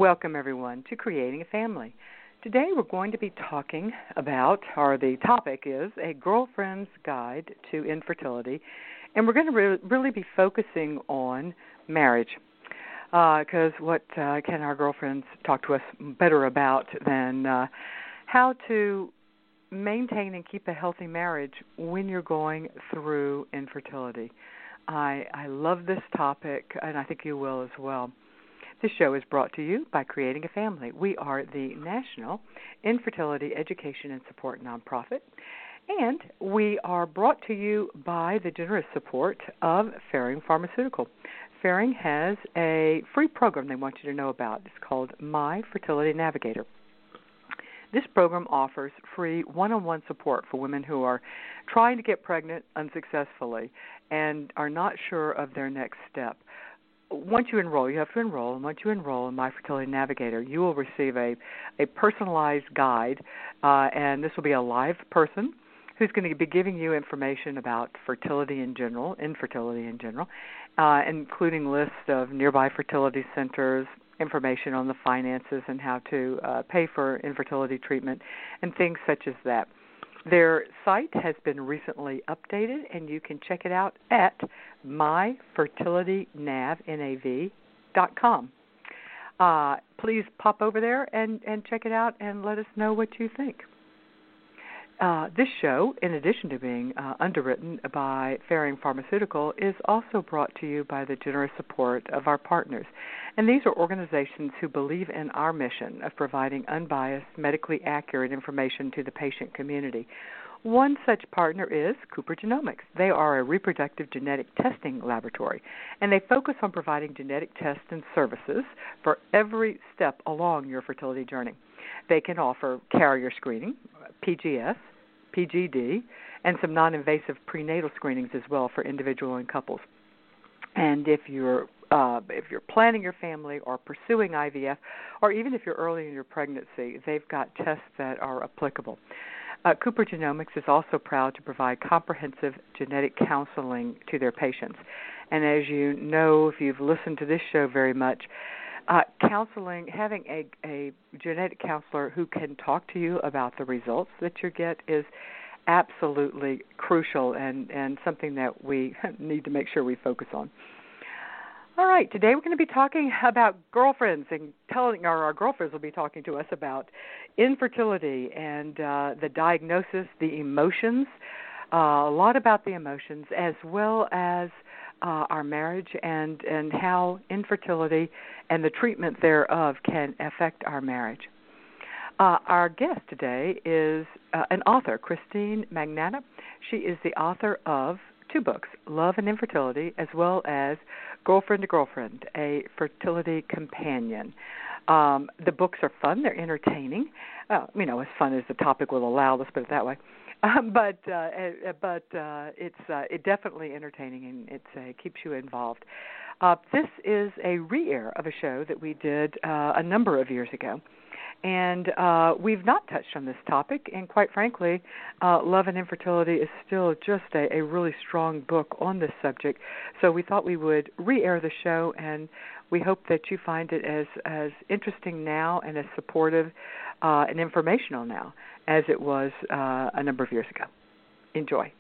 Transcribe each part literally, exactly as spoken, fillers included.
Welcome, everyone, to Creating a Family. Today we're going to be talking about, or the topic is, a girlfriend's guide to infertility, and we're going to re- really be focusing on marriage, because uh, what uh, can our girlfriends talk to us better about than uh, how to maintain and keep a healthy marriage when you're going through infertility. I, I love this topic, and I think you will as well. This show is brought to you by Creating a Family. We are the National Infertility Education and Support Nonprofit, and we are brought to you by the generous support of Ferring Pharmaceutical. Ferring has a free program they want you to know about. It's called My Fertility Navigator. This program offers free one-on-one support for women who are trying to get pregnant unsuccessfully and are not sure of their next step. Once you enroll, you have to enroll, and once you enroll in My Fertility Navigator, you will receive a, a personalized guide, uh, and this will be a live person who's going to be giving you information about fertility in general, infertility in general, uh, including lists of nearby fertility centers, information on the finances and how to uh, pay for infertility treatment, and things such as that. Their site has been recently updated, and you can check it out at my fertility nav dot com. Uh, please pop over there and, and check it out and let us know what you think. Uh, this show, in addition to being uh, underwritten by Ferring Pharmaceutical, is also brought to you by the generous support of our partners. And these are organizations who believe in our mission of providing unbiased, medically accurate information to the patient community. One such partner is Cooper Genomics. They are a reproductive genetic testing laboratory, and they focus on providing genetic tests and services for every step along your fertility journey. They can offer carrier screening, P G S, P G D, and some non-invasive prenatal screenings as well for individual and couples. And if you're uh, if you're planning your family or pursuing I V F, or even if you're early in your pregnancy, they've got tests that are applicable. Uh, Cooper Genomics is also proud to provide comprehensive genetic counseling to their patients. And as you know, if you've listened to this show very much, Uh, counseling, having a, a genetic counselor who can talk to you about the results that you get is absolutely crucial and, and something that we need to make sure we focus on. All right, today we're going to be talking about girlfriends and telling, or our girlfriends will be talking to us about infertility and uh, the diagnosis, the emotions, uh, a lot about the emotions, as well as Uh, our marriage and, and how infertility and the treatment thereof can affect our marriage. Uh, our guest today is uh, an author, Christine Magnata. She is the author of two books, Love and Infertility, as well as Girlfriend to Girlfriend, a fertility companion. Um, the books are fun. They're entertaining. Uh, you know, as fun as the topic will allow, let's put it that way. Um, but uh, but uh, it's uh, it definitely entertaining, and it uh, keeps you involved. Uh, this is a re-air of a show that we did uh, a number of years ago, and uh, we've not touched on this topic. And quite frankly, uh, Love and Infertility is still just a, a really strong book on this subject. So we thought we would re-air the show, and we hope that you find it as as interesting now and as supportive uh, and informational now as it was uh, a number of years ago. Enjoy.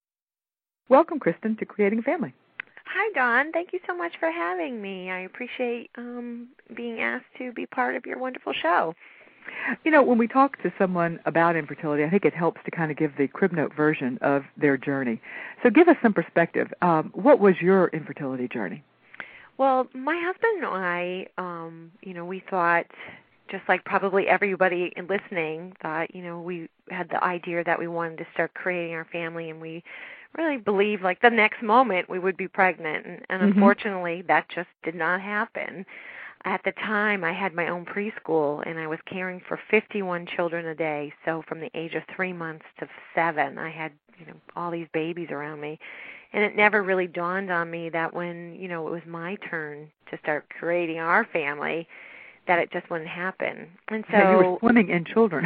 Welcome, Kristen, to Creating a Family. Hi, Dawn. Thank you so much for having me. I appreciate um, being asked to be part of your wonderful show. You know, when we talk to someone about infertility, I think it helps to kind of give the crib note version of their journey. So give us some perspective. Um, what was your infertility journey? Well, my husband and I, um, you know, we thought, just like probably everybody listening, thought, you know, we had the idea that we wanted to start creating our family, and we really believed like the next moment we would be pregnant. And, and mm-hmm. unfortunately, that just did not happen. At the time, I had my own preschool, and I was caring for fifty-one children a day. So from the age of three months to seven, I had, you know, all these babies around me. And it never really dawned on me that when, you know, it was my turn to start creating our family, that it just wouldn't happen. And so yeah, you were swimming in children.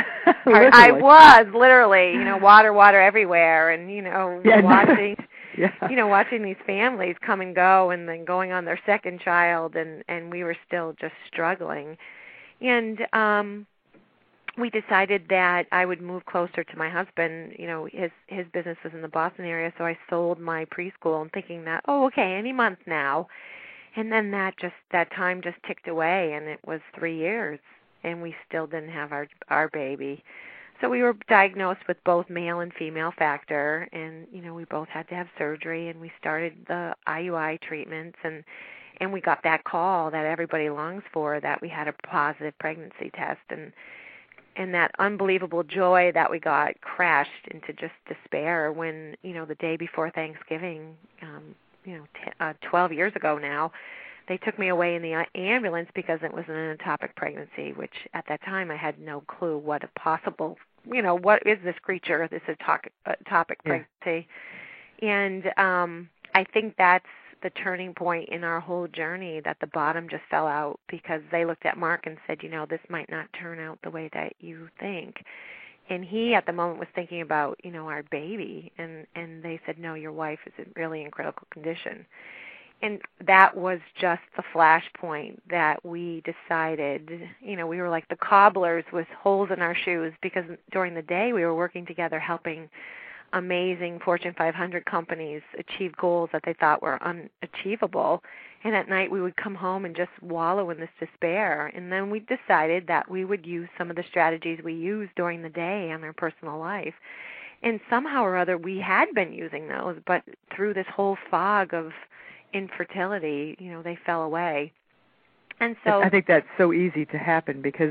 I was literally, you know, water, water everywhere, and you know, yeah, watching, yeah. you know, watching these families come and go, and then going on their second child, and and we were still just struggling. And um, we decided that I would move closer to my husband. You know, his his business was in the Boston area, so I sold my preschool and thinking that, oh, okay, any month now. And then that just that time just ticked away, and it was three years, and we still didn't have our our baby. So we were diagnosed with both male and female factor, and you know we both had to have surgery, and we started the I U I treatments, and and we got that call that everybody longs for, that we had a positive pregnancy test, and and that unbelievable joy that we got crashed into just despair when, you know, the day before Thanksgiving, um, you know, t- uh, twelve years ago now, they took me away in the ambulance because it was an ectopic pregnancy, which at that time I had no clue what a possible, you know, what is this creature, this ectopic, ectopic pregnancy. Yeah. And um, I think that's the turning point in our whole journey, that the bottom just fell out because they looked at Mark and said, you know, this might not turn out the way that you think. And he at the moment was thinking about, you know, our baby, and, and they said, no, your wife is really in critical condition. And that was just the flashpoint that we decided, you know, we were like the cobblers with holes in our shoes, because during the day we were working together helping amazing Fortune five hundred companies achieve goals that they thought were unachievable. And at night we would come home and just wallow in this despair. And then we decided that we would use some of the strategies we used during the day in our personal life. And somehow or other we had been using those, but through this whole fog of infertility, you know, they fell away. And so I think that's so easy to happen because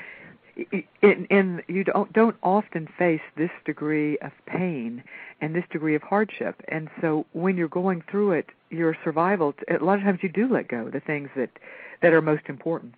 in, in you don't don't often face this degree of pain and this degree of hardship. And so when you're going through it, your survival, a lot of times you do let go the things that, that are most important.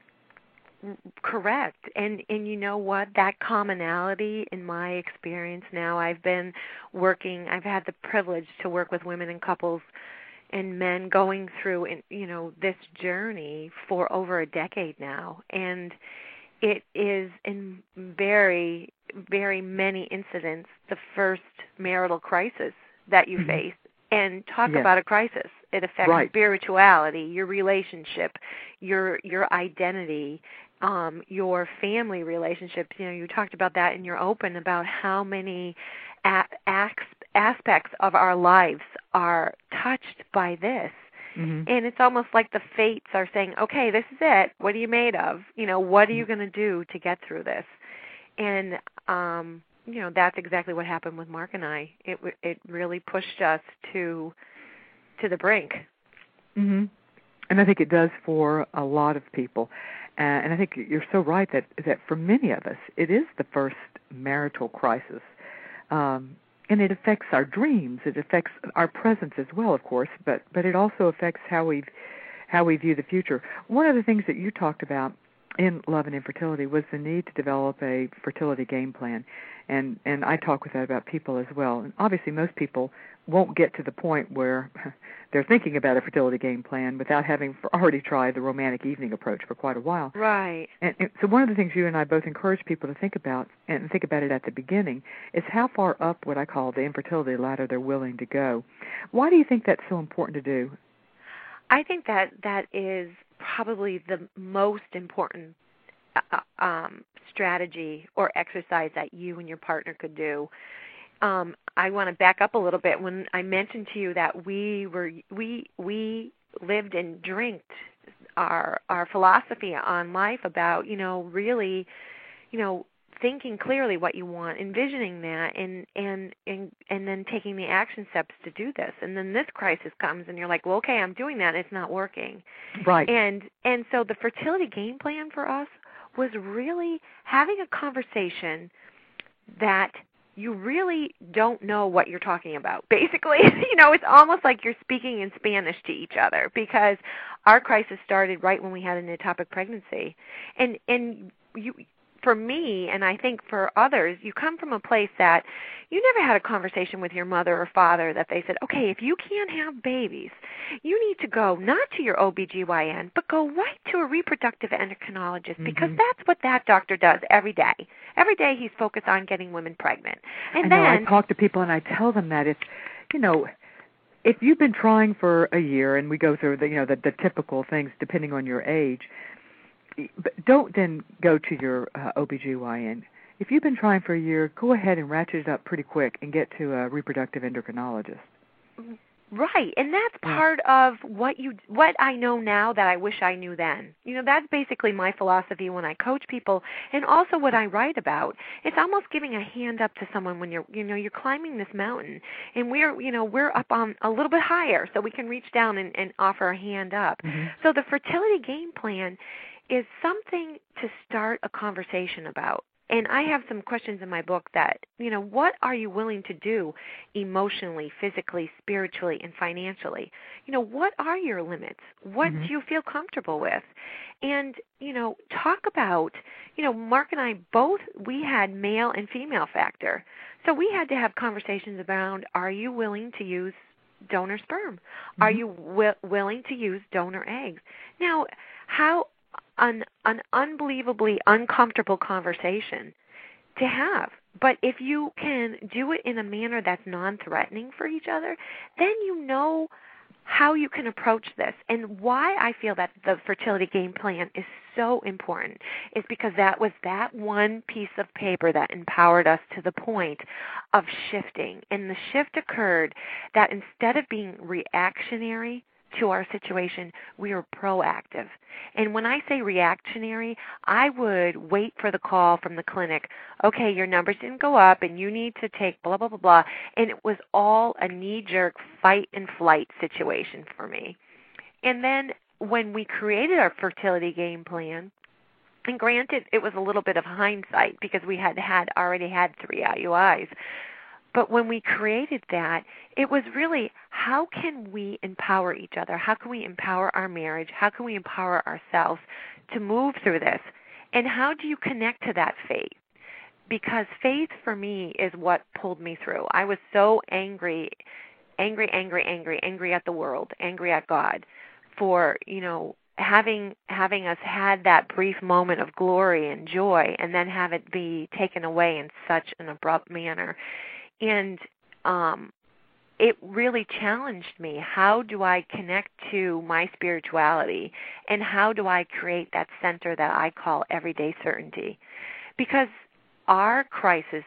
Correct. And and you know what? That commonality in my experience now, I've been working, I've had the privilege to work with women and couples and men going through, you know, this journey for over a decade now. And it is in very, very many incidents the first marital crisis that you mm-hmm. face. And talk yes. about a crisis. It affects right. spirituality, your relationship, your your identity, um, your family relationships. You know, you talked about that in your open about how many a- aspects of our lives are touched by this. Mm-hmm. And it's almost like the fates are saying, okay, this is it. What are you made of? You know, what are you going to do to get through this? And, um, you know, that's exactly what happened with Mark and I. It it really pushed us to to the brink. Mm-hmm. And I think it does for a lot of people. Uh, and I think you're so right that, that for many of us, it is the first marital crisis. Um And it affects our dreams. It affects our presence as well, of course, but, but it also affects how we how we view the future. One of the things that you talked about in Love and Infertility was the need to develop a fertility game plan, and, and I talk with that about people as well. And obviously most people won't get to the point where they're thinking about a fertility game plan without having already tried the romantic evening approach for quite a while. Right. And, and so one of the things you and I both encourage people to think about, and think about it at the beginning, is how far up what I call the infertility ladder they're willing to go. Why do you think that's so important to do? I think that that is probably the most important uh, um, strategy or exercise that you and your partner could do. Um, I want to back up a little bit. When I mentioned to you that we were we we lived and drinked our our philosophy on life about, you know, really, you know, thinking clearly what you want, envisioning that, and and and and then taking the action steps to do this. And then this crisis comes, and you're like, well, okay, I'm doing that. It's not working. Right. And and so the fertility game plan for us was really having a conversation that you really don't know what you're talking about. Basically, you know, it's almost like you're speaking in Spanish to each other, because our crisis started right when we had an ectopic pregnancy. And and you, for me, and I think for others, you come from a place that you never had a conversation with your mother or father that they said, okay, if you can't have babies, you need to go not to your O B G Y N, but go right to a reproductive endocrinologist, mm-hmm. because that's what that doctor does every day. Every day he's focused on getting women pregnant. And I then know, I talk to people and I tell them that if, you know, if you've been trying for a year, and we go through the, you know, the, the typical things depending on your age, but don't then go to your uh, O B G Y N. If you've been trying for a year, go ahead and ratchet it up pretty quick and get to a reproductive endocrinologist. Right, and that's part of what you what I know now that I wish I knew then. You know, that's basically my philosophy when I coach people, and also what I write about. It's almost giving a hand up to someone when you're, you know, you're climbing this mountain, and we're, you know, we're up on a little bit higher, so we can reach down and, and offer a hand up. Mm-hmm. So the fertility game plan is something to start a conversation about. And I have some questions in my book that, you know, what are you willing to do emotionally, physically, spiritually, and financially? You know, what are your limits? What mm-hmm. do you feel comfortable with? And, you know, talk about, you know, Mark and I both, we had male and female factor. So we had to have conversations around, are you willing to use donor sperm? Mm-hmm. Are you wi- willing to use donor eggs? Now, how... An, an unbelievably uncomfortable conversation to have. But if you can do it in a manner that's non-threatening for each other, then you know how you can approach this. And why I feel that the fertility game plan is so important is because that was that one piece of paper that empowered us to the point of shifting. And the shift occurred that instead of being reactionary to our situation, we are proactive. And when I say reactionary, I would wait for the call from the clinic. Okay, your numbers didn't go up and you need to take blah, blah, blah, blah. And it was all a knee-jerk fight and flight situation for me. And then when we created our fertility game plan, and granted, it was a little bit of hindsight because we had had already had three I U Is. But when we created that, it was really, how can we empower each other? How can we empower our marriage? How can we empower ourselves to move through this? And how do you connect to that faith? Because faith for me is what pulled me through. I was so angry, angry, angry, angry, angry at the world, angry at God for, you know, having having us had that brief moment of glory and joy and then have it be taken away in such an abrupt manner. And um, it really challenged me. How do I connect to my spirituality, and how do I create that center that I call everyday certainty? Because our crisis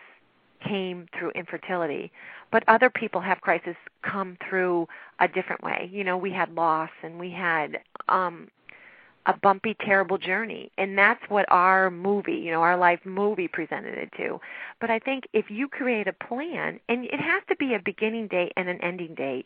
came through infertility, but other people have crisis come through a different way. You know, we had loss, and we had um, a bumpy, terrible journey. And that's what our movie, you know, our life movie presented it to. But I think if you create a plan, and it has to be a beginning date and an ending date,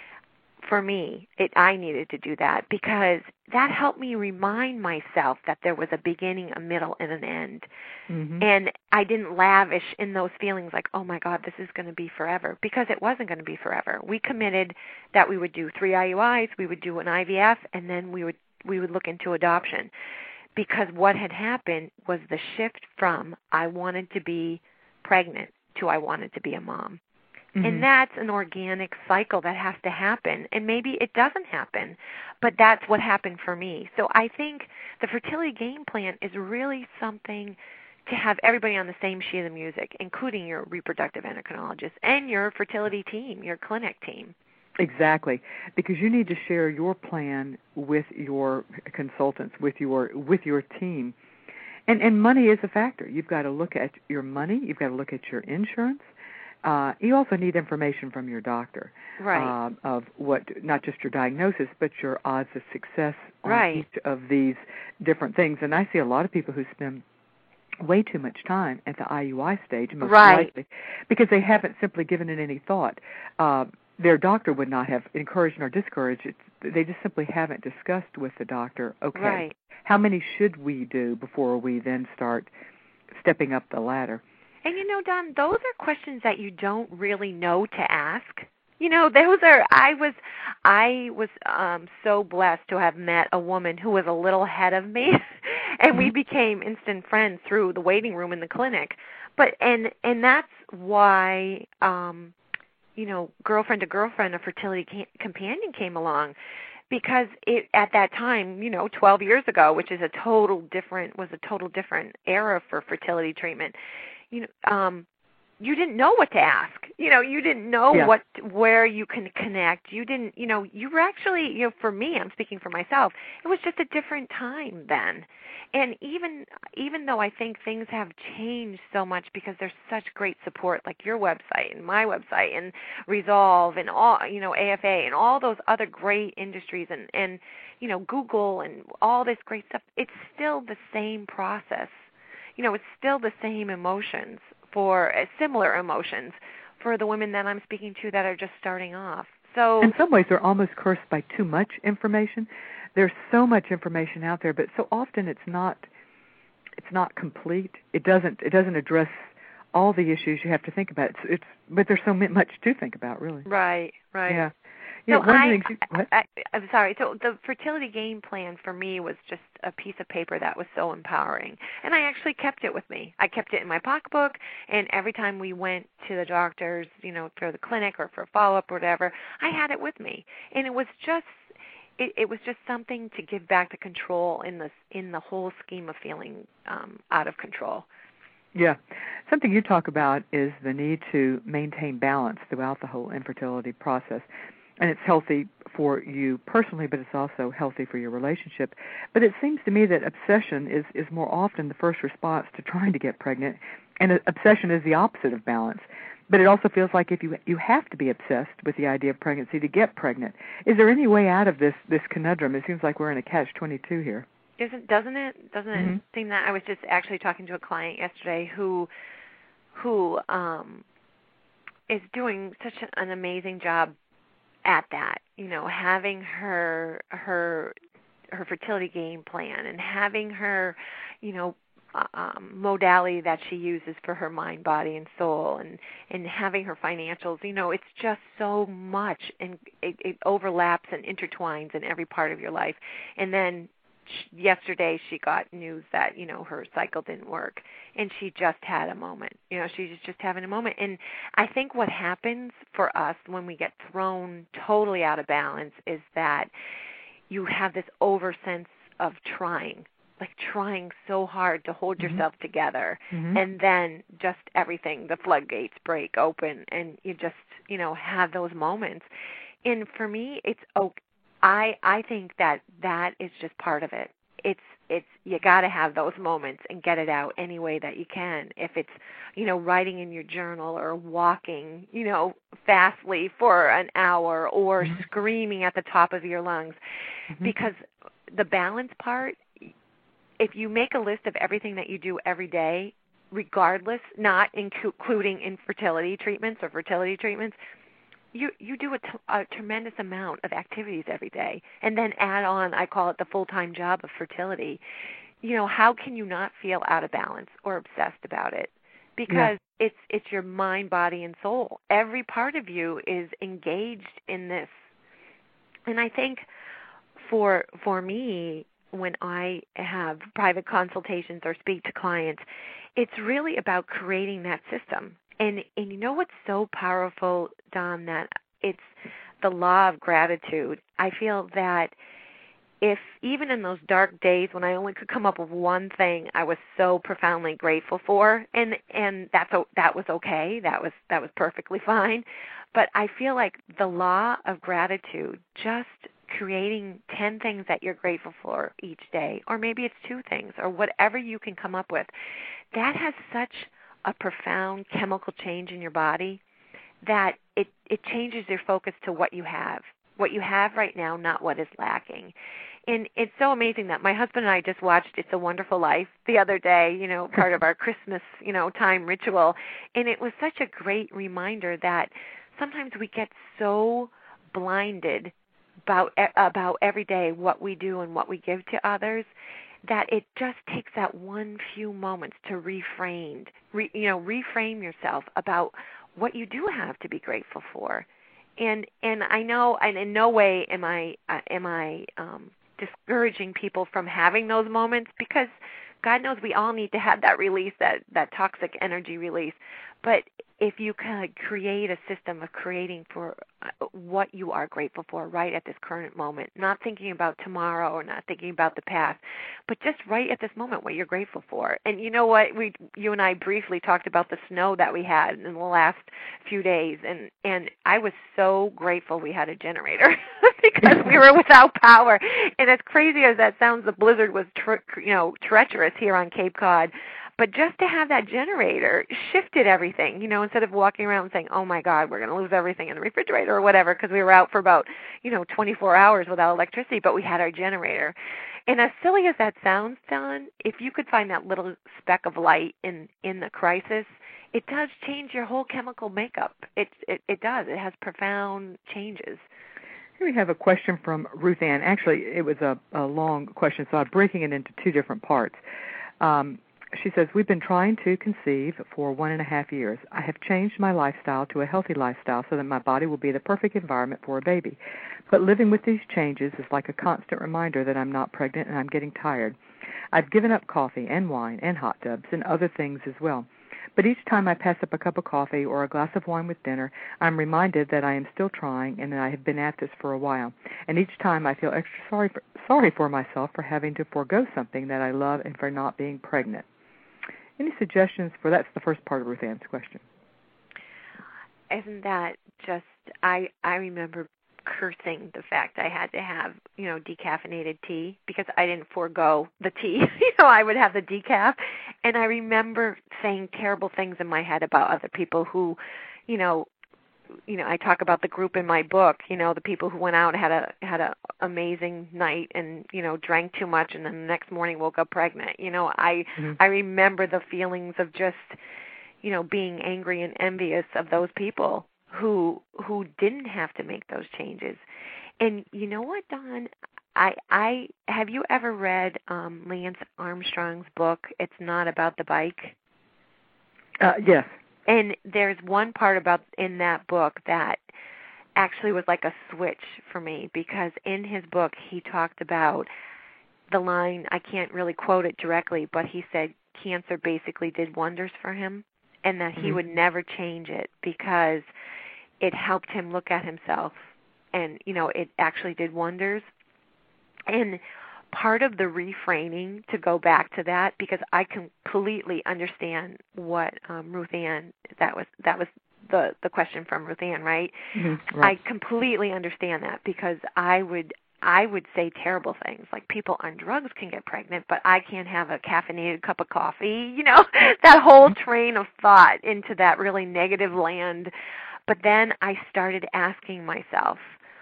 for me, it, I needed to do that because that helped me remind myself that there was a beginning, a middle, and an end. Mm-hmm. And I didn't lavish in those feelings like, oh, my God, this is going to be forever, because it wasn't going to be forever. We committed that we would do three I U Is, we would do an I V F, and then we would we would look into adoption, because what had happened was the shift from I wanted to be pregnant to I wanted to be a mom. Mm-hmm. And that's an organic cycle that has to happen. And maybe it doesn't happen, but that's what happened for me. So I think the fertility game plan is really something to have everybody on the same sheet of music, including your reproductive endocrinologist and your fertility team, your clinic team. Exactly, because you need to share your plan with your consultants, with your with your team. And and money is a factor. You've got to look at your money. You've got to look at your insurance. Uh, you also need information from your doctor, right? Uh, of what, not just your diagnosis, but your odds of success on right. each of these different things. And I see a lot of people who spend way too much time at the I U I stage, most right. likely, because they haven't simply given it any thought. Uh, their doctor would not have encouraged nor discouraged it. They just simply haven't discussed with the doctor, okay, right. how many should we do before we then start stepping up the ladder? And, you know, Dawn, those are questions that you don't really know to ask. You know, those are, I was, I was um, so blessed to have met a woman who was a little ahead of me, and mm-hmm. we became instant friends through the waiting room in the clinic. But, and, and that's why, um, you know, girlfriend to girlfriend, a fertility ca- companion came along, because it, at that time, you know, twelve years ago, which is a total different, was a total different era for fertility treatment, you know, um, you didn't know what to ask. you know, you didn't know yeah. what where you can connect. You didn't, you know, you were actually, you know, for me, I'm speaking for myself, it was just a different time then. And even even though I think things have changed so much because there's such great support, like your website and my website and Resolve and all, you know, A F A and all those other great industries and, and you know, Google and all this great stuff, it's still the same process. You know, it's still the same emotions for uh, similar emotions for the women that I'm speaking to that are just starting off. So in some ways, they're almost cursed by too much information. There's so much information out there, but so often it's not it's not complete. It doesn't it doesn't address all the issues you have to think about. It's, it's but there's so much to think about, really. Right, right. Yeah. So yeah, I, you, I, I, I'm sorry. So the fertility game plan for me was just a piece of paper that was so empowering, and I actually kept it with me. I kept it in my pocketbook, and every time we went to the doctors, you know, for the clinic or for follow-up or whatever, I had it with me, and it was just. It, it was just something to give back the control in the in the whole scheme of feeling um, out of control. Yeah. Something you talk about is the need to maintain balance throughout the whole infertility process. And it's healthy for you personally, but it's also healthy for your relationship. But it seems to me that obsession is, is more often the first response to trying to get pregnant, and obsession is the opposite of balance. But it also feels like if you you have to be obsessed with the idea of pregnancy to get pregnant. Is there any way out of this, this conundrum? It seems like we're in a catch twenty-two here. Isn't doesn't it doesn't mm-hmm. it seem that I was just actually talking to a client yesterday who who um is doing such an amazing job at that, you know, having her her her fertility game plan and having her, you know, um, modality that she uses for her mind, body, and soul, and and having her financials. You know, it's just so much, and it, it overlaps and intertwines in every part of your life. And then yesterday she got news that, you know, her cycle didn't work, and she just had a moment. You know, she's just having a moment. And I think what happens for us when we get thrown totally out of balance is that you have this over sense of trying, like trying so hard to hold mm-hmm. yourself together, mm-hmm. and then just everything, the floodgates break open, and you just, you know, have those moments. And for me, it's okay. I I think that that is just part of it. It's it's you got to have those moments and get it out any way that you can. If it's, you know, writing in your journal or walking, you know, fastly for an hour, or mm-hmm. screaming at the top of your lungs, mm-hmm. because the balance part, if you make a list of everything that you do every day, regardless, not including infertility treatments or fertility treatments, You you do a, t- a tremendous amount of activities every day, and then add on, I call it the full-time job of fertility. You know, how can you not feel out of balance or obsessed about it? Because yeah. it's it's your mind, body, and soul. Every part of you is engaged in this. And I think for for me, when I have private consultations or speak to clients, it's really about creating that system. And and you know what's so powerful, Dom, that it's the law of gratitude. I feel that if even in those dark days when I only could come up with one thing I was so profoundly grateful for, and and that's that was okay, that was that was perfectly fine, but I feel like the law of gratitude, just creating ten things that you're grateful for each day, or maybe it's two things, or whatever you can come up with, that has such a profound chemical change in your body that it, it changes your focus to what you have, what you have right now, not what is lacking. And it's so amazing that my husband and I just watched It's a Wonderful Life the other day, you know, part of our Christmas, you know, time ritual. And it was such a great reminder that sometimes we get so blinded about about every day what we do and what we give to others, that it just takes that one few moments to reframe, re, you know, reframe yourself about what you do have to be grateful for. And and I know, and in no way am I uh, am I um, discouraging people from having those moments, because God knows we all need to have that release, that, that toxic energy release. But if you kind of create a system of creating for what you are grateful for right at this current moment, not thinking about tomorrow or not thinking about the past, but just right at this moment what you're grateful for. And you know what? We, you and I briefly talked about the snow that we had in the last few days, and, and I was so grateful we had a generator because we were without power. And as crazy as that sounds, the blizzard was tre- you know treacherous here on Cape Cod. But just to have that generator shifted everything, you know, instead of walking around and saying, oh, my God, we're going to lose everything in the refrigerator or whatever, because we were out for about, you know, twenty-four hours without electricity, but we had our generator. And as silly as that sounds, Don, if you could find that little speck of light in, in the crisis, it does change your whole chemical makeup. It, it, it does. It has profound changes. Here we have a question from Ruth Ann. Actually, it was a, a long question, so I'm breaking it into two different parts. Um, She says, we've been trying to conceive for one and a half years. I have changed my lifestyle to a healthy lifestyle so that my body will be the perfect environment for a baby. But living with these changes is like a constant reminder that I'm not pregnant and I'm getting tired. I've given up coffee and wine and hot tubs and other things as well. But each time I pass up a cup of coffee or a glass of wine with dinner, I'm reminded that I am still trying and that I have been at this for a while. And each time I feel extra sorry for, sorry for myself for having to forego something that I love and for not being pregnant. Any suggestions for that's the first part of Ruth Ann's question. Isn't that just, I I remember cursing the fact I had to have, you know, decaffeinated tea because I didn't forego the tea. you know, I would have the decaf. And I remember saying terrible things in my head about other people who, you know, you know, I talk about the group in my book, you know, the people who went out and had a had a amazing night and, you know, drank too much and then the next morning woke up pregnant. You know, I mm-hmm. I remember the feelings of just, you know, being angry and envious of those people who who didn't have to make those changes. And you know what, Don? I I have you ever read um, Lance Armstrong's book, It's Not About the Bike? Uh, yes. And there's one part about in that book that actually was like a switch for me because in his book he talked about the line, I can't really quote it directly, but he said cancer basically did wonders for him and that mm-hmm. he would never change it because it helped him look at himself and, you know, it actually did wonders. And part of the reframing to go back to that, because I completely understand what um, Ruth Ann, that was that was the, the question from Ruth Ann, right? Mm-hmm, right? I completely understand that because I would I would say terrible things like people on drugs can get pregnant, but I can't have a caffeinated cup of coffee. You know, that whole train of thought into that really negative land. But then I started asking myself,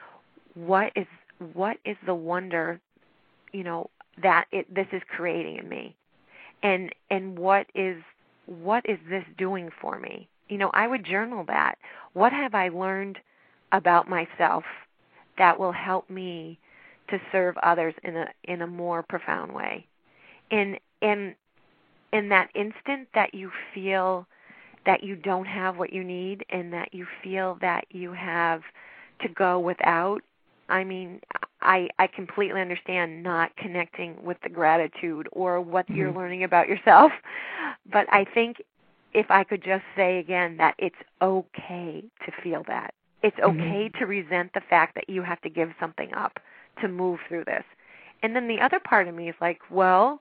what is what is the wonder, you know, that it, this is creating in me, and and what is what is this doing for me? You know, I would journal that. What have I learned about myself that will help me to serve others in a in a more profound way? And and in that instant that you feel that you don't have what you need, and that you feel that you have to go without. I mean, I I completely understand not connecting with the gratitude or what mm-hmm. you're learning about yourself. But I think if I could just say again that it's okay to feel that. It's okay mm-hmm. to resent the fact that you have to give something up to move through this. And then the other part of me is like, well,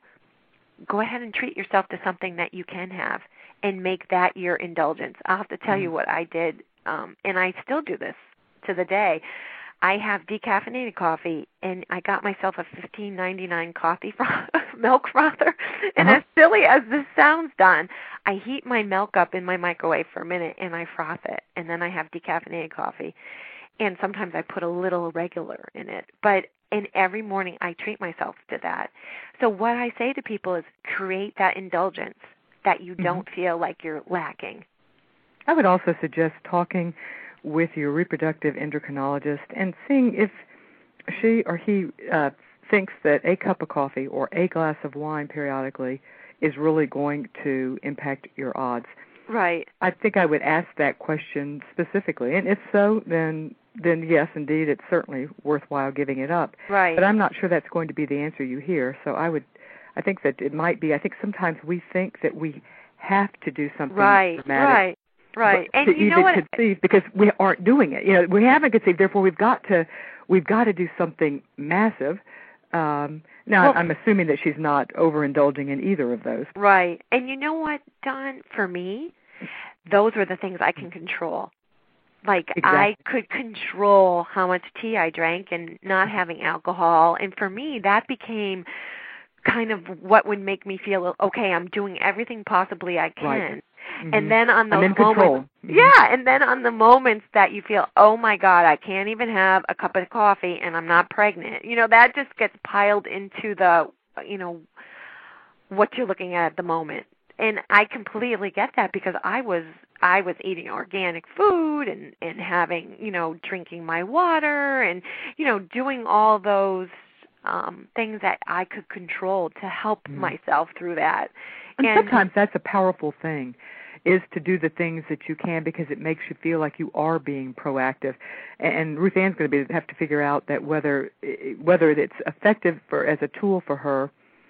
go ahead and treat yourself to something that you can have and make that your indulgence. I'll have to tell mm-hmm. you what I did, um, and I still do this to the day. I have decaffeinated coffee, and I got myself a fifteen ninety-nine coffee froth, milk frother. And uh-huh. as silly as this sounds, Don, I heat my milk up in my microwave for a minute, and I froth it, and then I have decaffeinated coffee. And sometimes I put a little regular in it. But and every morning I treat myself to that. So what I say to people is create that indulgence that you mm-hmm. don't feel like you're lacking. I would also suggest talking with your reproductive endocrinologist and seeing if she or he uh, thinks that a cup of coffee or a glass of wine periodically is really going to impact your odds. Right. I think I would ask that question specifically, and if so, then then yes, indeed, it's certainly worthwhile giving it up. Right. But I'm not sure that's going to be the answer you hear. So I would, I think that it might be. I think sometimes we think that we have to do something right. dramatic right. Right. And to you even know what? conceive, because we aren't doing it. You know, we haven't conceived. Therefore, we've got to we've got to do something massive. Um, now, well, I'm assuming that she's not overindulging in either of those. Right. And you know what, Dawn? For me, those are the things I can control. Like, exactly. I could control how much tea I drank and not having alcohol. And for me, that became kind of what would make me feel, okay, I'm doing everything possibly I can. Right. Mm-hmm. And then on those I'm in moments, control. Mm-hmm. yeah, and then on the moments that you feel, oh my God, I can't even have a cup of coffee and I'm not pregnant. You know, that just gets piled into the, you know, what you're looking at at the moment. And I completely get that because I was I was eating organic food and, and having, you know, drinking my water and, you know, doing all those um, things that I could control to help mm-hmm. myself through that. And, and sometimes that's a powerful thing, is to do the things that you can because it makes you feel like you are being proactive. And Ruth Ann's going to be have to figure out that whether whether it's effective for as a tool for her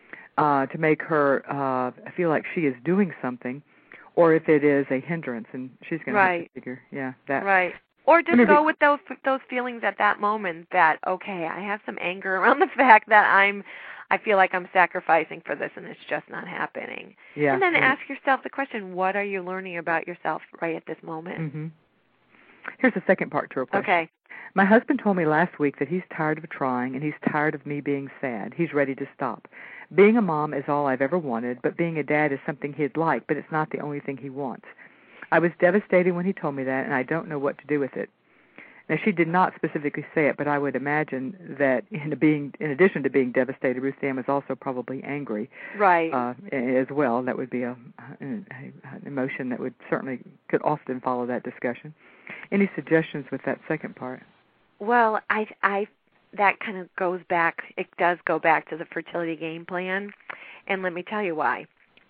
uh, to make her uh, feel like she is doing something, or if it is a hindrance, and she's going right. to have to figure, yeah, that. Right. Or just Maybe. go with those those feelings at that moment that, okay, I have some anger around the fact that I'm, I feel like I'm sacrificing for this and it's just not happening. Yeah. And then right. ask yourself the question, what are you learning about yourself right at this moment? Mm-hmm. Here's the second part to her question. Okay. My husband told me last week that he's tired of trying and he's tired of me being sad. He's ready to stop. Being a mom is all I've ever wanted, but being a dad is something he'd like, but it's not the only thing he wants. I was devastated when he told me that, and I don't know what to do with it. Now, she did not specifically say it, but I would imagine that in, being, in addition to being devastated, Ruth Ann was also probably angry, right? Uh, as well. That would be a, an, an emotion that would certainly could often follow that discussion. Any suggestions with that second part? Well, I, I, that kind of goes back. It does go back to the fertility game plan, and let me tell you why.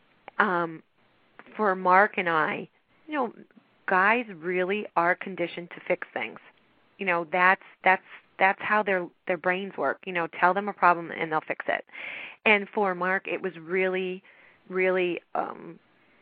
Um, for Mark and I, you know, guys really are conditioned to fix things. You know, that's that's that's how their their brains work. You know, tell them a problem and they'll fix it. And for Mark, it was really, really um,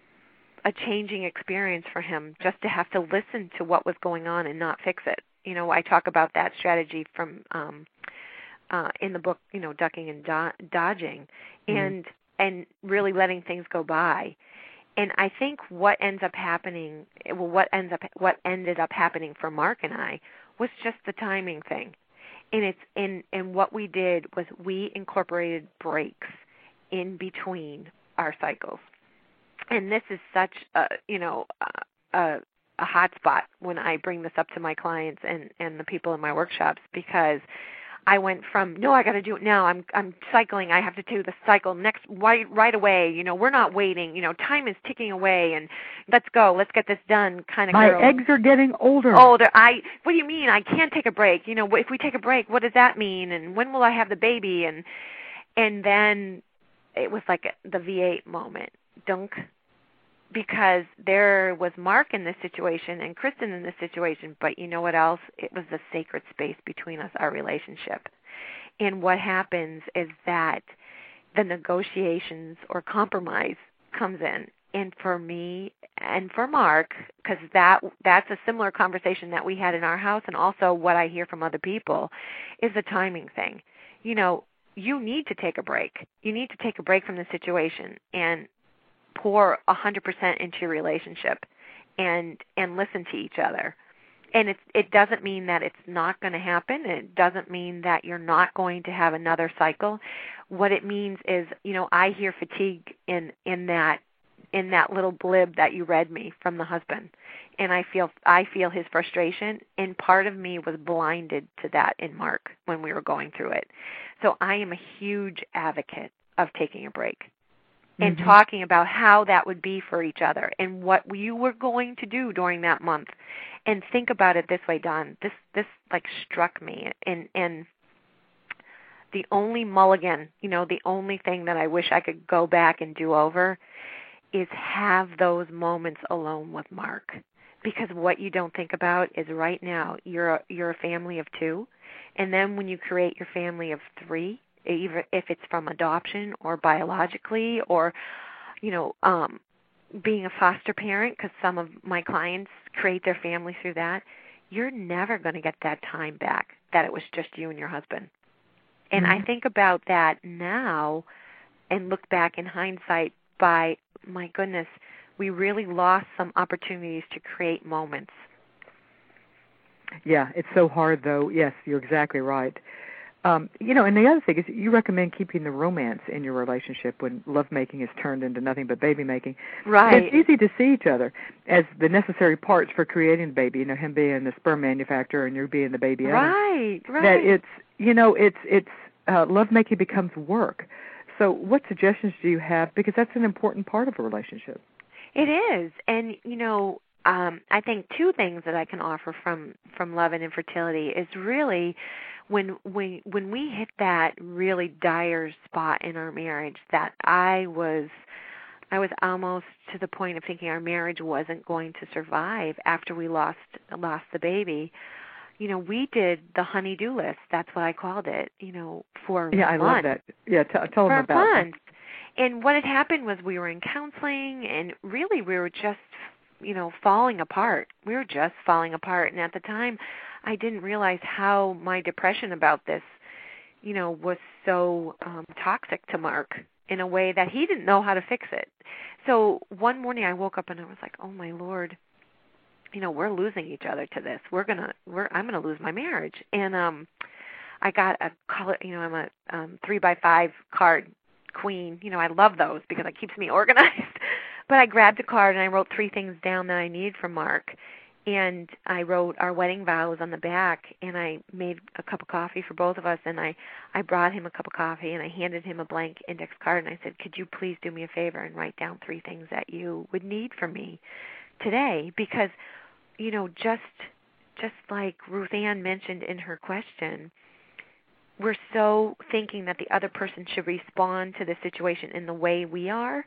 a changing experience for him just to have to listen to what was going on and not fix it. You know, I talk about that strategy from um, uh, in the book, you know, Ducking and do- Dodging, mm-hmm. and and really letting things go by. And I think what ends up happening, well, what ends up, what ended up happening for Mark and I was just the timing thing. And it's in, and what we did was we incorporated breaks in between our cycles. And this is such a, you know, a, a, a hot spot when I bring this up to my clients and, and the people in my workshops, because I went from, no, I got to do it now. I'm I'm cycling. I have to do the cycle next right right away. You know, we're not waiting. You know, time is ticking away, and let's go. Let's get this done. Kind of. My girl. eggs are getting older. Older. I. What do you mean? I can't take a break. You know, if we take a break, what does that mean? And when will I have the baby? And and then it was like the V eight moment. Dunk. Because there was Mark in this situation and Kristen in this situation, but you know what else? It was the sacred space between us, our relationship. And what happens is that the negotiations or compromise comes in. And for me and for Mark, because that that's a similar conversation that we had in our house, and also what I hear from other people, is the timing thing. You know, you need to take a break. You need to take a break from the situation and pour one hundred percent into your relationship and and listen to each other. And it it doesn't mean that it's not going to happen. It doesn't mean that you're not going to have another cycle. What it means is, you know, I hear fatigue in in that in that little blib that you read me from the husband. And I feel I feel his frustration, and part of me was blinded to that in Mark when we were going through it. So I am a huge advocate of taking a break. And mm-hmm. talking about how that would be for each other and what you were going to do during that month. And think about it this way, Dawn. This this like struck me. And and the only mulligan, you know, the only thing that I wish I could go back and do over is have those moments alone with Mark. Because what you don't think about is right now you're a, you're a family of two. And then when you create your family of three, even if it's from adoption or biologically or, you know, um, being a foster parent, because some of my clients create their family through that, you're never going to get that time back that it was just you and your husband. And mm-hmm. I think about that now and look back in hindsight by, my goodness, we really lost some opportunities to create moments. Yeah, it's so hard, though. Yes, you're exactly right. Um, you know, and the other thing is you recommend keeping the romance in your relationship when lovemaking is turned into nothing but baby making. Right. It's easy to see each other as the necessary parts for creating the baby, you know, him being the sperm manufacturer and you being the baby oven. Right, right. That it's, you know, it's, it's, uh, lovemaking becomes work. So what suggestions do you have? Because that's an important part of a relationship. It is. And, you know, um, I think two things that I can offer from, from love and infertility is really when, when, when we hit that really dire spot in our marriage that I was, I was almost to the point of thinking our marriage wasn't going to survive after we lost, lost the baby. You know, we did the honey-do list. That's what I called it, you know, for yeah, I months. love that. Yeah, t- tell them about For months. And what had happened was we were in counseling, and really we were just, you know, falling apart. We were just falling apart. And at the time, I didn't realize how my depression about this, you know, was so um, toxic to Mark in a way that he didn't know how to fix it. So one morning I woke up and I was like, oh, my Lord, you know, we're losing each other to this. We're gonna, we're, I'm gonna lose my marriage. And um, I got a color, you know, I'm a um, three by five card queen. You know, I love those because it keeps me organized. But I grabbed a card and I wrote three things down that I needed from Mark. And I wrote our wedding vows on the back, and I made a cup of coffee for both of us, and I, I brought him a cup of coffee, and I handed him a blank index card, and I said, could you please do me a favor and write down three things that you would need from me today? Because, you know, just just like Ruth Ann mentioned in her question, we're so thinking that the other person should respond to the situation in the way we are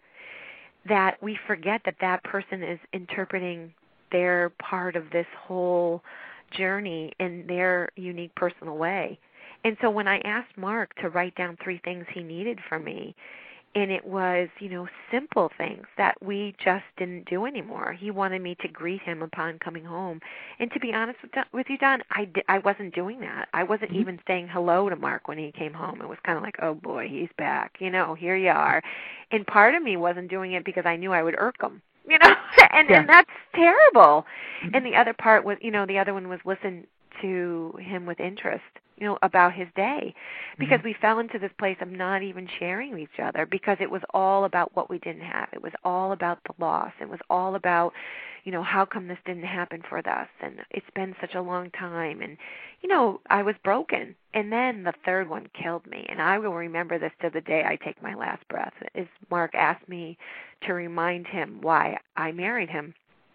that we forget that that person is interpreting their part of this whole journey in their unique personal way. And so when I asked Mark to write down three things he needed from me, and it was, you know, simple things that we just didn't do anymore. He wanted me to greet him upon coming home. And to be honest with, with you, Don, I, di- I wasn't doing that. I wasn't mm-hmm. even saying hello to Mark when he came home. It was kind of like, oh, boy, he's back. You know, here you are. And part of me wasn't doing it because I knew I would irk him, you know, and, yeah. and that's terrible. Mm-hmm. And the other part was, you know, the other one was listen to him with interest, you know, about his day, because mm-hmm. we fell into this place of not even sharing with each other because it was all about what we didn't have. It was all about the loss. It was all about, you know, how come this didn't happen for us? And it's been such a long time. And, you know, I was broken. And then the third one killed me. And I will remember this to the day I take my last breath, is Mark asked me to remind him why I married him.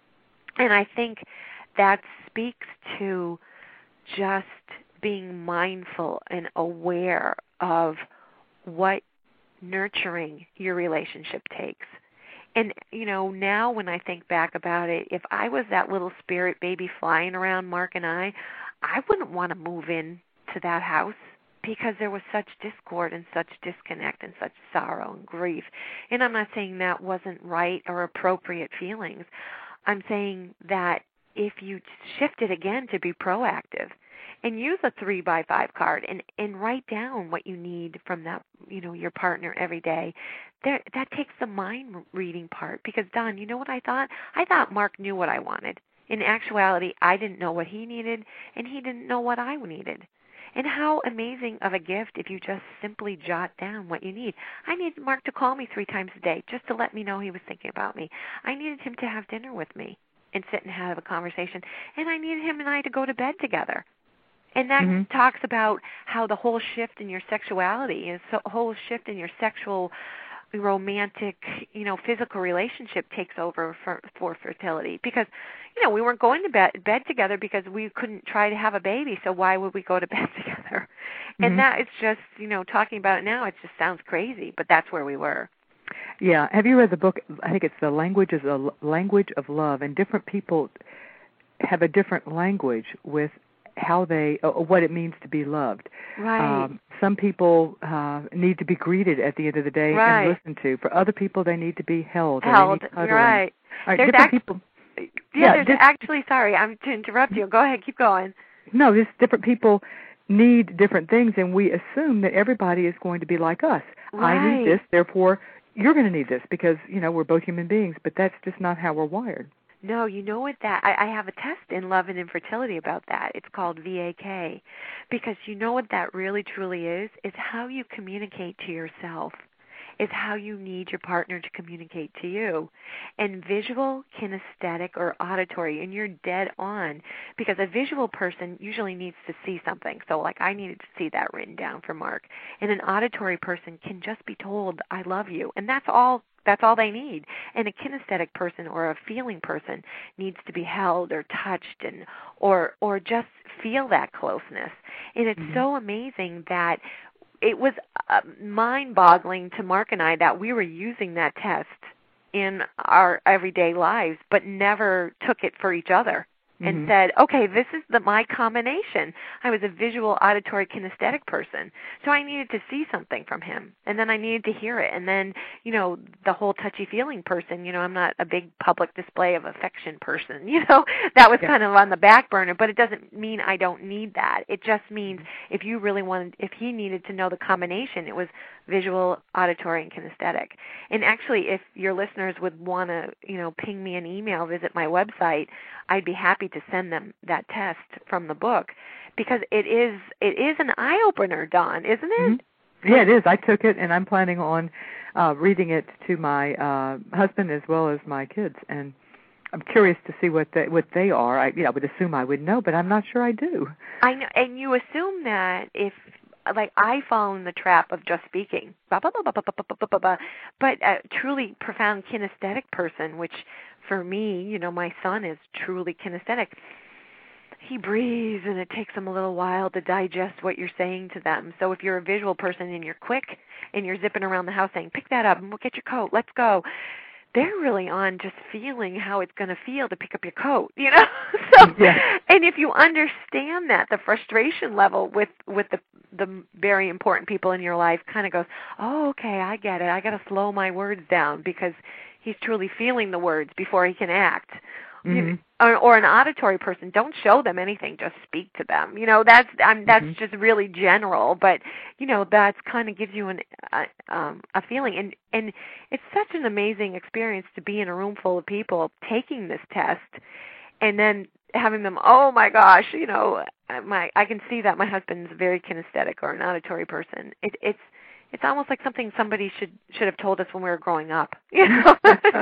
And I think that speaks to just being mindful and aware of what nurturing your relationship takes. And, you know, now when I think back about it, if I was that little spirit baby flying around Mark and I, I wouldn't want to move in to that house because there was such discord and such disconnect and such sorrow and grief. And I'm not saying that wasn't right or appropriate feelings. I'm saying that if you shift it again to be proactive and use a three by five card and, and write down what you need from that, you know, your partner every day, there, that takes the mind reading part. Because, Don, you know what I thought? I thought Mark knew what I wanted. In actuality, I didn't know what he needed, and he didn't know what I needed. And how amazing of a gift if you just simply jot down what you need. I needed Mark to call me three times a day just to let me know he was thinking about me. I needed him to have dinner with me and sit and have a conversation. And I needed him and I to go to bed together. And that mm-hmm. talks about how the whole shift in your sexuality is a whole shift in your sexual, romantic, you know, physical relationship takes over for, for fertility. Because, you know, we weren't going to bed, bed together because we couldn't try to have a baby, so why would we go to bed together? Mm-hmm. And that, it's just, you know, talking about it now, it just sounds crazy, but that's where we were. Yeah. Have you read the book? I think it's The Language is a Language of Love, and different people have a different language with how they, uh, what it means to be loved. Right. Um, some people uh, need to be greeted at the end of the day right. and listened to. For other people, they need to be held. Held. Or they need right. Right. There's Different act- people. Yeah, yeah there's this, actually, sorry, I'm to interrupt you. Go ahead, keep going. No, just different people need different things, and we assume that everybody is going to be like us. Right. I need this, therefore you're going to need this, because, you know, we're both human beings, but that's just not how we're wired. No, you know what that, I, I have a test in Love and Infertility about that. It's called V A K, because you know what that really truly is? It's how you communicate to yourself. It's how you need your partner to communicate to you. And visual, kinesthetic, or auditory, and you're dead on, because a visual person usually needs to see something. So like I needed to see that written down for Mark. And an auditory person can just be told, I love you. And that's all That's all they need. And a kinesthetic person or a feeling person needs to be held or touched and or or just feel that closeness. And it's mm-hmm. so amazing that it was uh, mind-boggling to Mark and I that we were using that test in our everyday lives, but never took it for each other. And mm-hmm. said, okay, this is the my combination. I was a visual, auditory, kinesthetic person, so I needed to see something from him, and then I needed to hear it. And then, you know, the whole touchy-feeling person, you know, I'm not a big public display of affection person, you know, that was yeah. kind of on the back burner, but it doesn't mean I don't need that. It just means if you really wanted, if he needed to know the combination, it was visual, auditory, and kinesthetic. And actually, if your listeners would want to, you know, ping me an email, visit my website, I'd be happy to send them that test from the book, because it is it is an eye opener, Dawn, isn't it? Mm-hmm. Yeah, it is. I took it, and I'm planning on uh, reading it to my uh, husband as well as my kids, and I'm curious to see what they, what they are. I, you know, I would assume I would know, but I'm not sure I do. I know, and you assume that if. Like, I fall in the trap of just speaking, blah, blah, blah, blah, blah, blah, blah, blah, blah. But a truly profound kinesthetic person, which for me, you know, my son is truly kinesthetic. He breathes, and it takes him a little while to digest what you're saying to them. So if you're a visual person and you're quick and you're zipping around the house saying, pick that up, and we'll get your coat, let's go, they're really on just feeling how it's going to feel to pick up your coat, you know? so, yeah. And if you understand that, the frustration level with, with the the very important people in your life kind of goes, oh, okay, I get it. I got to slow my words down, because he's truly feeling the words before he can act. Mm-hmm. Or, or an auditory person, don't show them anything, just speak to them. You know, that's I'm, that's mm-hmm. just really general, but you know, that's kind of gives you an uh, um, a feeling, and and it's such an amazing experience to be in a room full of people taking this test, and then having them, oh my gosh, you know, my I can see that my husband's very kinesthetic or an auditory person. It, it's It's almost like something somebody should should have told us when we were growing up. You know?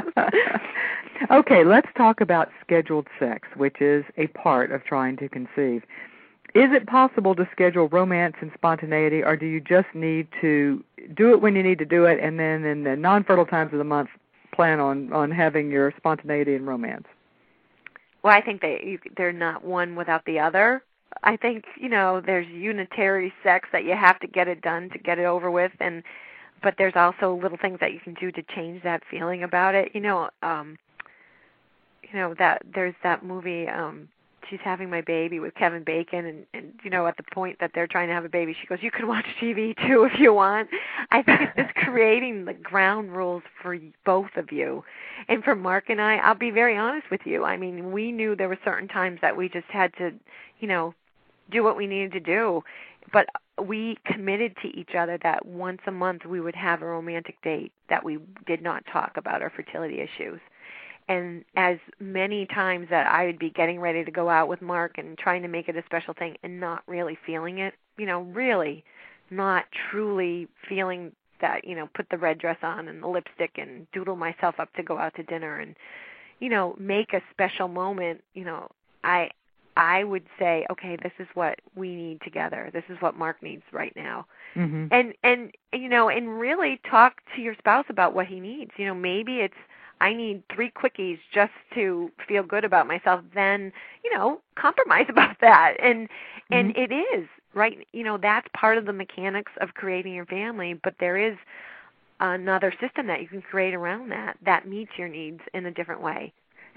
Okay, let's talk about scheduled sex, which is a part of trying to conceive. Is it possible to schedule romance and spontaneity, or do you just need to do it when you need to do it, and then in the non-fertile times of the month plan on, on having your spontaneity and romance? Well, I think they you, they're not one without the other. I think, you know, there's unitary sex that you have to get it done to get it over with, and but there's also little things that you can do to change that feeling about it. You know, um, you know that there's that movie, um, She's Having My Baby with Kevin Bacon, and, and you know, at the point that they're trying to have a baby, she goes, "You can watch T V too if you want." I think it's just creating the ground rules for both of you. And for Mark and I, I'll be very honest with you. I mean, we knew there were certain times that we just had to, you know, do what we needed to do, but we committed to each other that once a month we would have a romantic date, that we did not talk about our fertility issues. And as many times that I would be getting ready to go out with Mark and trying to make it a special thing and not really feeling it, you know, really not truly feeling that, you know, put the red dress on and the lipstick and doodle myself up to go out to dinner and, you know, make a special moment, you know, I I would say, okay, this is what we need together. This is what Mark needs right now. Mm-hmm. And, and you know, and really talk to your spouse about what he needs. You know, maybe it's, I need three quickies just to feel good about myself. Then, you know, compromise about that. And mm-hmm. and it is, right? You know, that's part of the mechanics of creating your family, but there is another system that you can create around that that meets your needs in a different way.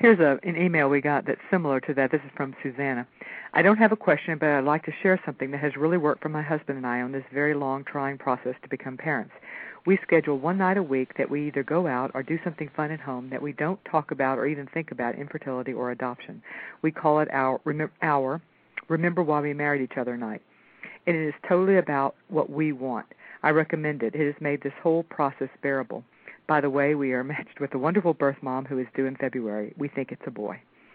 Here's a, an email we got that's similar to that. This is from Susanna. I don't have a question, but I'd like to share something that has really worked for my husband and I on this very long, trying process to become parents. We schedule one night a week that we either go out or do something fun at home that we don't talk about or even think about infertility or adoption. We call it our Remember, our Remember Why We Married Each Other night. And it is totally about what we want. I recommend it. It has made this whole process bearable. By the way, we are matched with a wonderful birth mom who is due in February. We think it's a boy.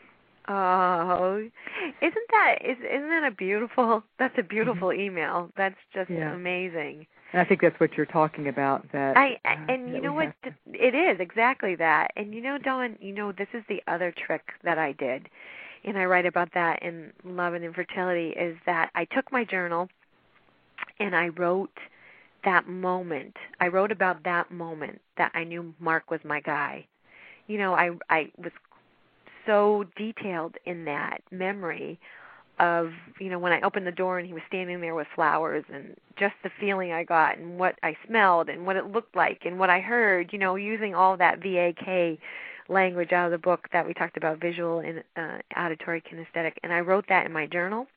Oh, isn't that is isn't that a beautiful? That's a beautiful mm-hmm. email. That's just yeah. amazing. And I think that's what you're talking about. That I, I and uh, you know what to... it is exactly that. And you know, Dawn, you know this is the other trick that I did, and I write about that in Love and Infertility. Is that I took my journal and I wrote that moment. I wrote about that moment that I knew Mark was my guy. You know, I I was so detailed in that memory of, you know, when I opened the door and he was standing there with flowers and just the feeling I got and what I smelled and what it looked like and what I heard, you know, using all that V A K language out of the book that we talked about, visual and uh, auditory kinesthetic. And I wrote that in my journal.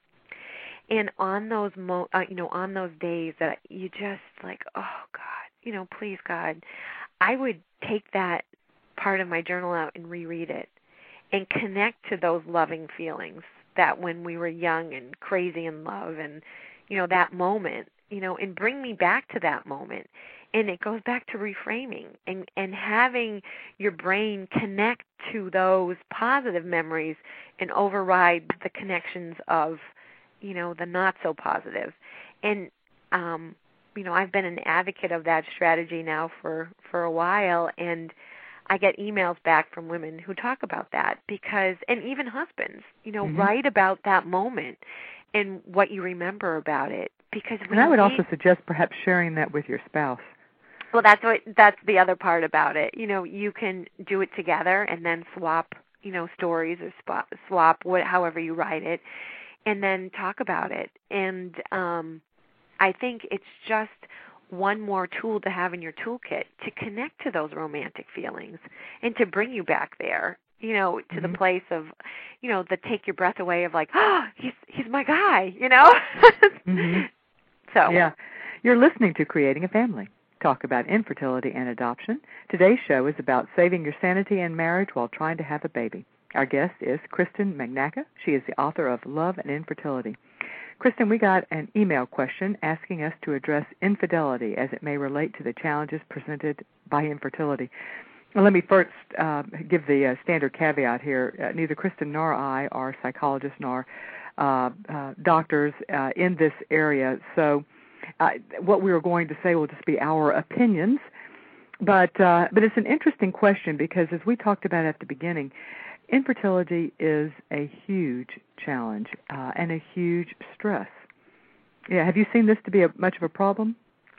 And on those, mo- uh, you know, on those days that you just like, oh, God, you know, please, God, I would take that part of my journal out and reread it and connect to those loving feelings that when we were young and crazy in love and, you know, that moment, you know, and bring me back to that moment. And it goes back to reframing and, and having your brain connect to those positive memories and override the connections of, you know, the not so positive. And, um, you know, I've been an advocate of that strategy now for, for a while, and I get emails back from women who talk about that because, and even husbands, you know, mm-hmm. write about that moment and what you remember about it. Because we and I would need, also suggest perhaps sharing that with your spouse. Well, that's what that's the other part about it. You know, you can do it together and then swap, you know, stories or swap, swap what, however you write it, and then talk about it. And um, I think it's just one more tool to have in your toolkit to connect to those romantic feelings and to bring you back there, you know, to mm-hmm. the place of, you know, the take your breath away of like, oh, he's he's my guy, you know? mm-hmm. So yeah, you're listening to Creating a Family. Talk about infertility and adoption. Today's show is about saving your sanity in marriage while trying to have a baby. Our guest is Kristen Magnaca. She is the author of Love and Infertility. Kristen, we got an email question asking us to address infidelity as it may relate to the challenges presented by infertility. Well, let me first uh, give the uh, standard caveat here. Uh, neither Kristen nor I are psychologists nor uh, uh, doctors uh, in this area, so uh, what we are going to say will just be our opinions. But uh, but it's an interesting question because, as we talked about at the beginning, infertility is a huge challenge uh, and a huge stress. Yeah, have you seen this to be a, much of a problem?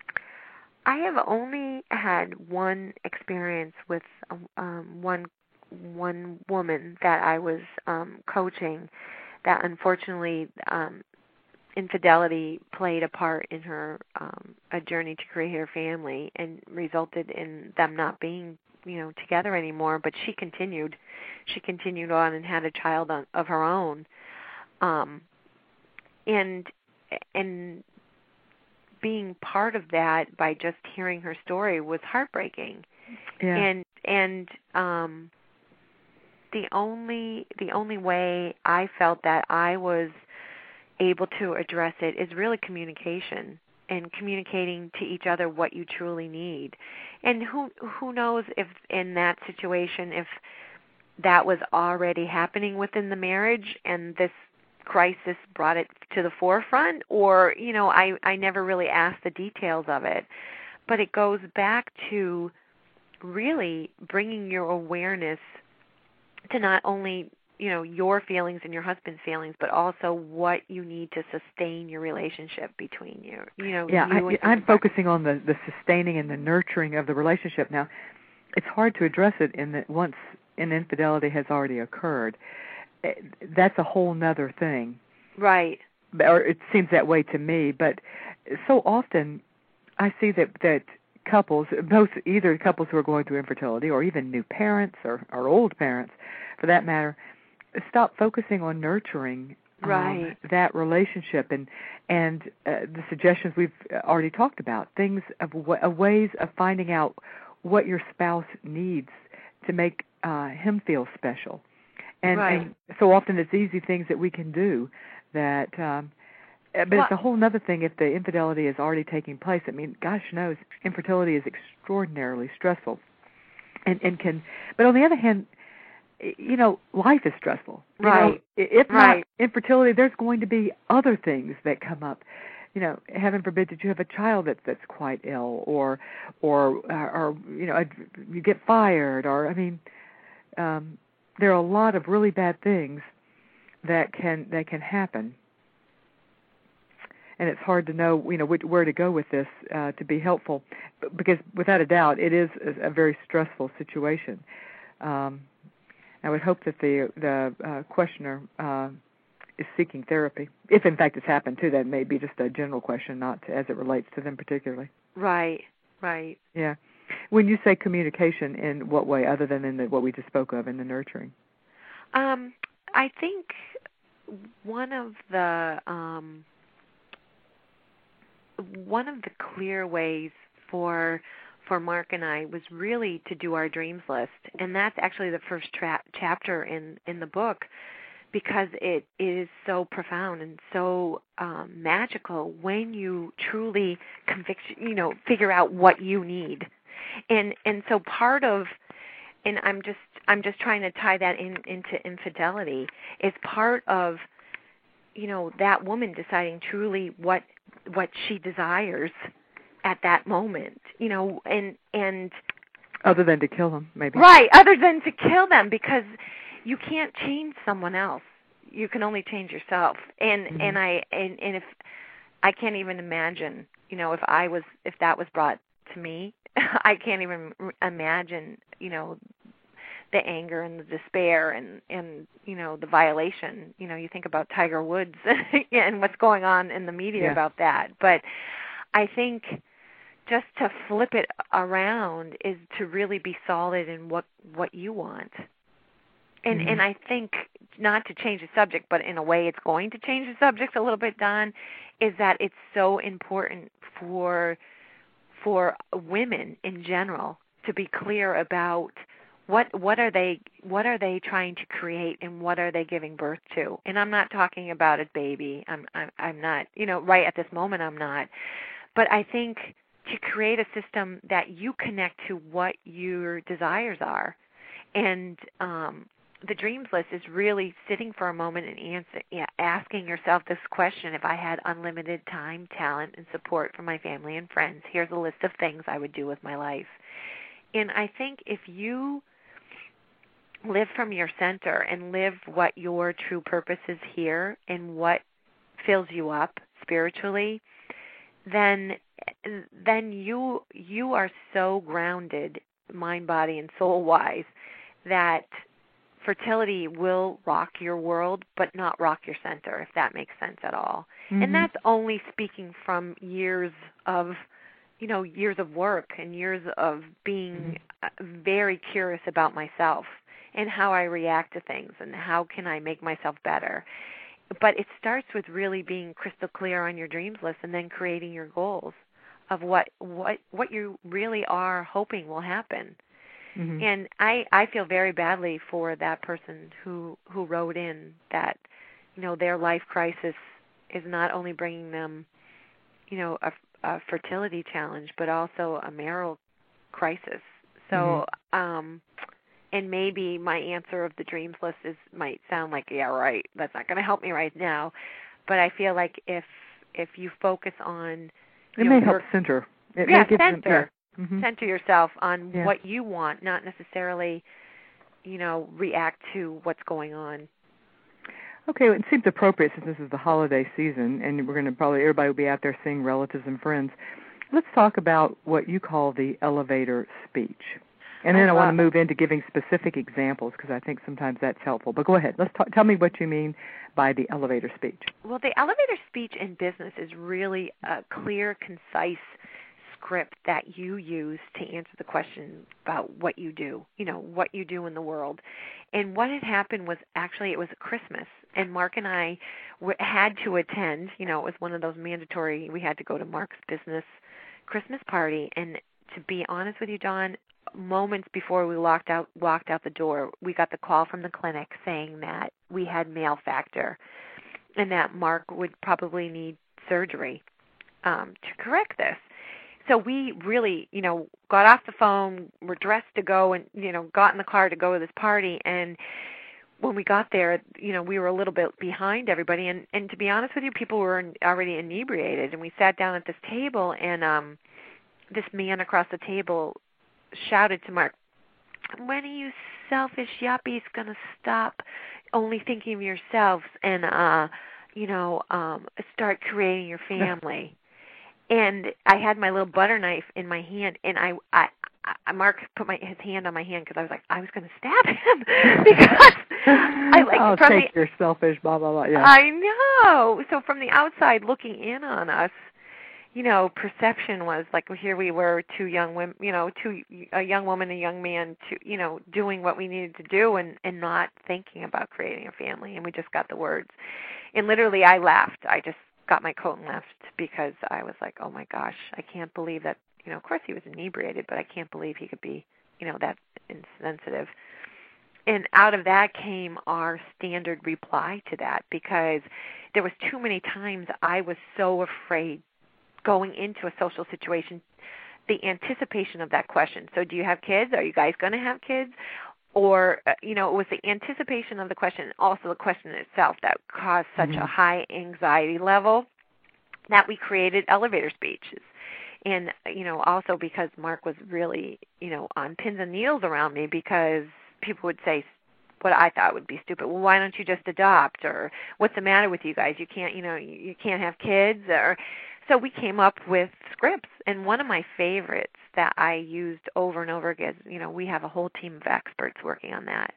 I have only had one experience with um, one one woman that I was um, coaching that unfortunately um, infidelity played a part in her um, a journey to create her family and resulted in them not being, you know, together anymore. But she continued, she continued on and had a child on, of her own, um, and and being part of that by just hearing her story was heartbreaking. Yeah. And and um, the only the only way I felt that I was able to address it is really communication and communicating to each other what you truly need. And who who knows if in that situation if that was already happening within the marriage and this crisis brought it to the forefront, or, you know, I, I never really asked the details of it. But it goes back to really bringing your awareness to not only, you know, your feelings and your husband's feelings, but also what you need to sustain your relationship between you. You know, yeah, you I, I'm focusing on the, the sustaining and the nurturing of the relationship. Now, it's hard to address it in that once an infidelity has already occurred. That's a whole nother thing. Right. Or it seems that way to me. But so often I see that, that couples, both either couples who are going through infertility or even new parents or, or old parents, for that matter, stop focusing on nurturing um, right. that relationship and and uh, the suggestions we've already talked about, things of, w- of ways of finding out what your spouse needs to make uh, him feel special. And, right. and so often it's easy things that we can do that, um, but well, it's a whole other thing if the infidelity is already taking place. I mean, gosh knows, infertility is extraordinarily stressful. And, and can, but on the other hand, you know, life is stressful. You right. know, if right. not infertility, there's going to be other things that come up. You know, heaven forbid that you have a child that's that's quite ill, or, or, or you know, you get fired, or I mean, um, there are a lot of really bad things that can that can happen, and it's hard to know, you know, which, where to go with this uh, to be helpful, because without a doubt, it is a very stressful situation. Um, I would hope that the the uh, questioner uh, is seeking therapy, if in fact it's happened too. That may be just a general question, not to, as it relates to them particularly. Right, right. Yeah. When you say communication, in what way, other than in the, what we just spoke of in the nurturing? Um, I think one of the um, one of the clear ways for for Mark and I was really to do our dreams list, and that's actually the first tra- chapter in, in the book, because it is so profound and so um, magical when you truly convict, you know, figure out what you need, and and so part of, and I'm just I'm just trying to tie that in into infidelity, is part of, you know, that woman deciding truly what what she desires at that moment, you know, and and other than to kill them, maybe. Right, other than to kill them, because you can't change someone else. You can only change yourself. And mm-hmm. and I and, and if I can't even imagine, you know, if I was if that was brought to me, I can't even imagine, you know, the anger and the despair and, and you know, the violation. You know, you think about Tiger Woods and what's going on in the media yeah. about that. But I think just to flip it around is to really be solid in what, what you want. And mm-hmm. and I think, not to change the subject, but in a way it's going to change the subject a little bit, Don, is that it's so important for for women in general to be clear about what what are they what are they trying to create and what are they giving birth to. And I'm not talking about a baby. I'm I'm, I'm not, you know, right at this moment I'm not. But I think to create a system that you connect to what your desires are. And um, the dreams list is really sitting for a moment and answer, yeah, asking yourself this question: if I had unlimited time, talent, and support from my family and friends, here's a list of things I would do with my life. And I think if you live from your center and live what your true purpose is here and what fills you up spiritually, then then you you are so grounded, mind, body, and soul-wise, that fertility will rock your world, but not rock your center, if that makes sense at all. Mm-hmm. And that's only speaking from years of, you know, years of work and years of being mm-hmm. very curious about myself and how I react to things and how can I make myself better. But it starts with really being crystal clear on your dreams list and then creating your goals of what what what you really are hoping will happen. Mm-hmm. And I, I feel very badly for that person who, who wrote in that, you know, their life crisis is not only bringing them, you know, a, a fertility challenge, but also a marital crisis. So, mm-hmm. um, and maybe my answer of the dreams list is might sound like, yeah, right, that's not going to help me right now. But I feel like if if you focus on, it you may know, help center. It yeah, may give center. Them, yeah. Mm-hmm. Center yourself on yeah. what you want, not necessarily, you know, react to what's going on. Okay, well, it seems appropriate since this is the holiday season, and we're going to probably, everybody will be out there seeing relatives and friends. Let's talk about what you call the elevator speech. And then oh, I want wow. to move into giving specific examples, because I think sometimes that's helpful. But go ahead. Let's talk, tell me what you mean by the elevator speech. Well, the elevator speech in business is really a clear, concise script that you use to answer the question about what you do, you know, what you do in the world. And what had happened was actually it was Christmas, and Mark and I w- had to attend, you know, it was one of those mandatory, we had to go to Mark's business Christmas party. And to be honest with you, Dawn, moments before we walked out walked out the door, we got the call from the clinic saying that we had male factor and that Mark would probably need surgery um, to correct this. So we really, you know, got off the phone, were dressed to go and, you know, got in the car to go to this party. And when we got there, you know, we were a little bit behind everybody. And, and to be honest with you, people were already inebriated. And we sat down at this table, and um, this man across the table shouted to Mark, "When are you selfish yuppies going to stop only thinking of yourselves and, uh, you know, um, start creating your family?" And I had my little butter knife in my hand, and I, I, I Mark put my his hand on my hand because I was like, I was going to stab him because I like. Oh, from take the, your selfish, blah blah blah. Yeah. I know. So from the outside looking in on us, you know, perception was like, here we were, two young women, you know, two a young woman, a young man, two, you know, doing what we needed to do, and and not thinking about creating a family, and we just got the words, and literally I laughed. I just got my coat and left because I was like, oh my gosh, I can't believe that, you know, of course he was inebriated, but I can't believe he could be, you know, that insensitive. And out of that came our standard reply to that, because there was too many times I was so afraid going into a social situation, the anticipation of that question. So do you have kids? Are you guys going to have kids? Or, uh, you know, it was the anticipation of the question, and also the question itself, that caused such mm-hmm. a high anxiety level that we created elevator speeches. And, you know, also because Mark was really, you know, on pins and needles around me, because people would say what I thought would be stupid. Well, why don't you just adopt? Or what's the matter with you guys? You can't, you know, you, you can't have kids. Or so we came up with scripts. And one of my favorites that I used over and over again, you know, we have a whole team of experts working on that.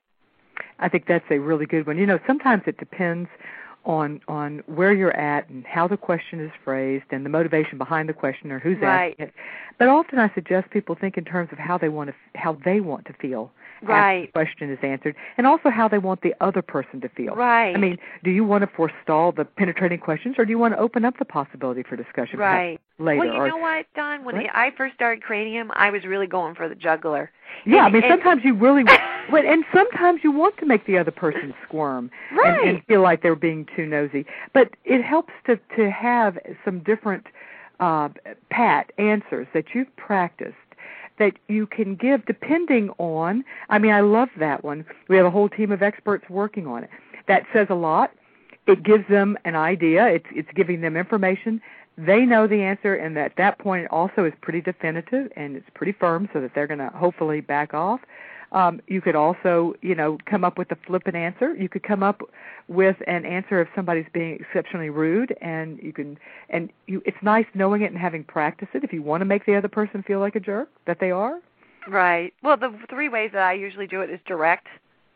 I think that's a really good one. You know, sometimes it depends on on where you're at and how the question is phrased and the motivation behind the question or who's right. asking it. But often I suggest people think in terms of how they want to how they want to feel right. after the question is answered, and also how they want the other person to feel. Right. I mean, do you want to forestall the penetrating questions, or do you want to open up the possibility for discussion right. later? Well, you or, know what, Don? When right? I first started creating him, I was really going for the juggler. Yeah, and, I mean, and, sometimes you really, but and sometimes you want to make the other person squirm right. and, and feel like they're being too nosy. But it helps to to have some different uh, pat answers that you've practiced, that you can give depending on, I mean, I love that one. We have a whole team of experts working on it. That says a lot. It gives them an idea. It's it's giving them information. They know the answer, and at that point it also is pretty definitive and it's pretty firm, so that they're going to hopefully back off. Um, you could also, you know, come up with a flippant answer. You could come up with an answer if somebody's being exceptionally rude, and you can, and you, it's nice knowing it and having practiced it. If you want to make the other person feel like a jerk, that they are. Right. Well, the three ways that I usually do it is direct,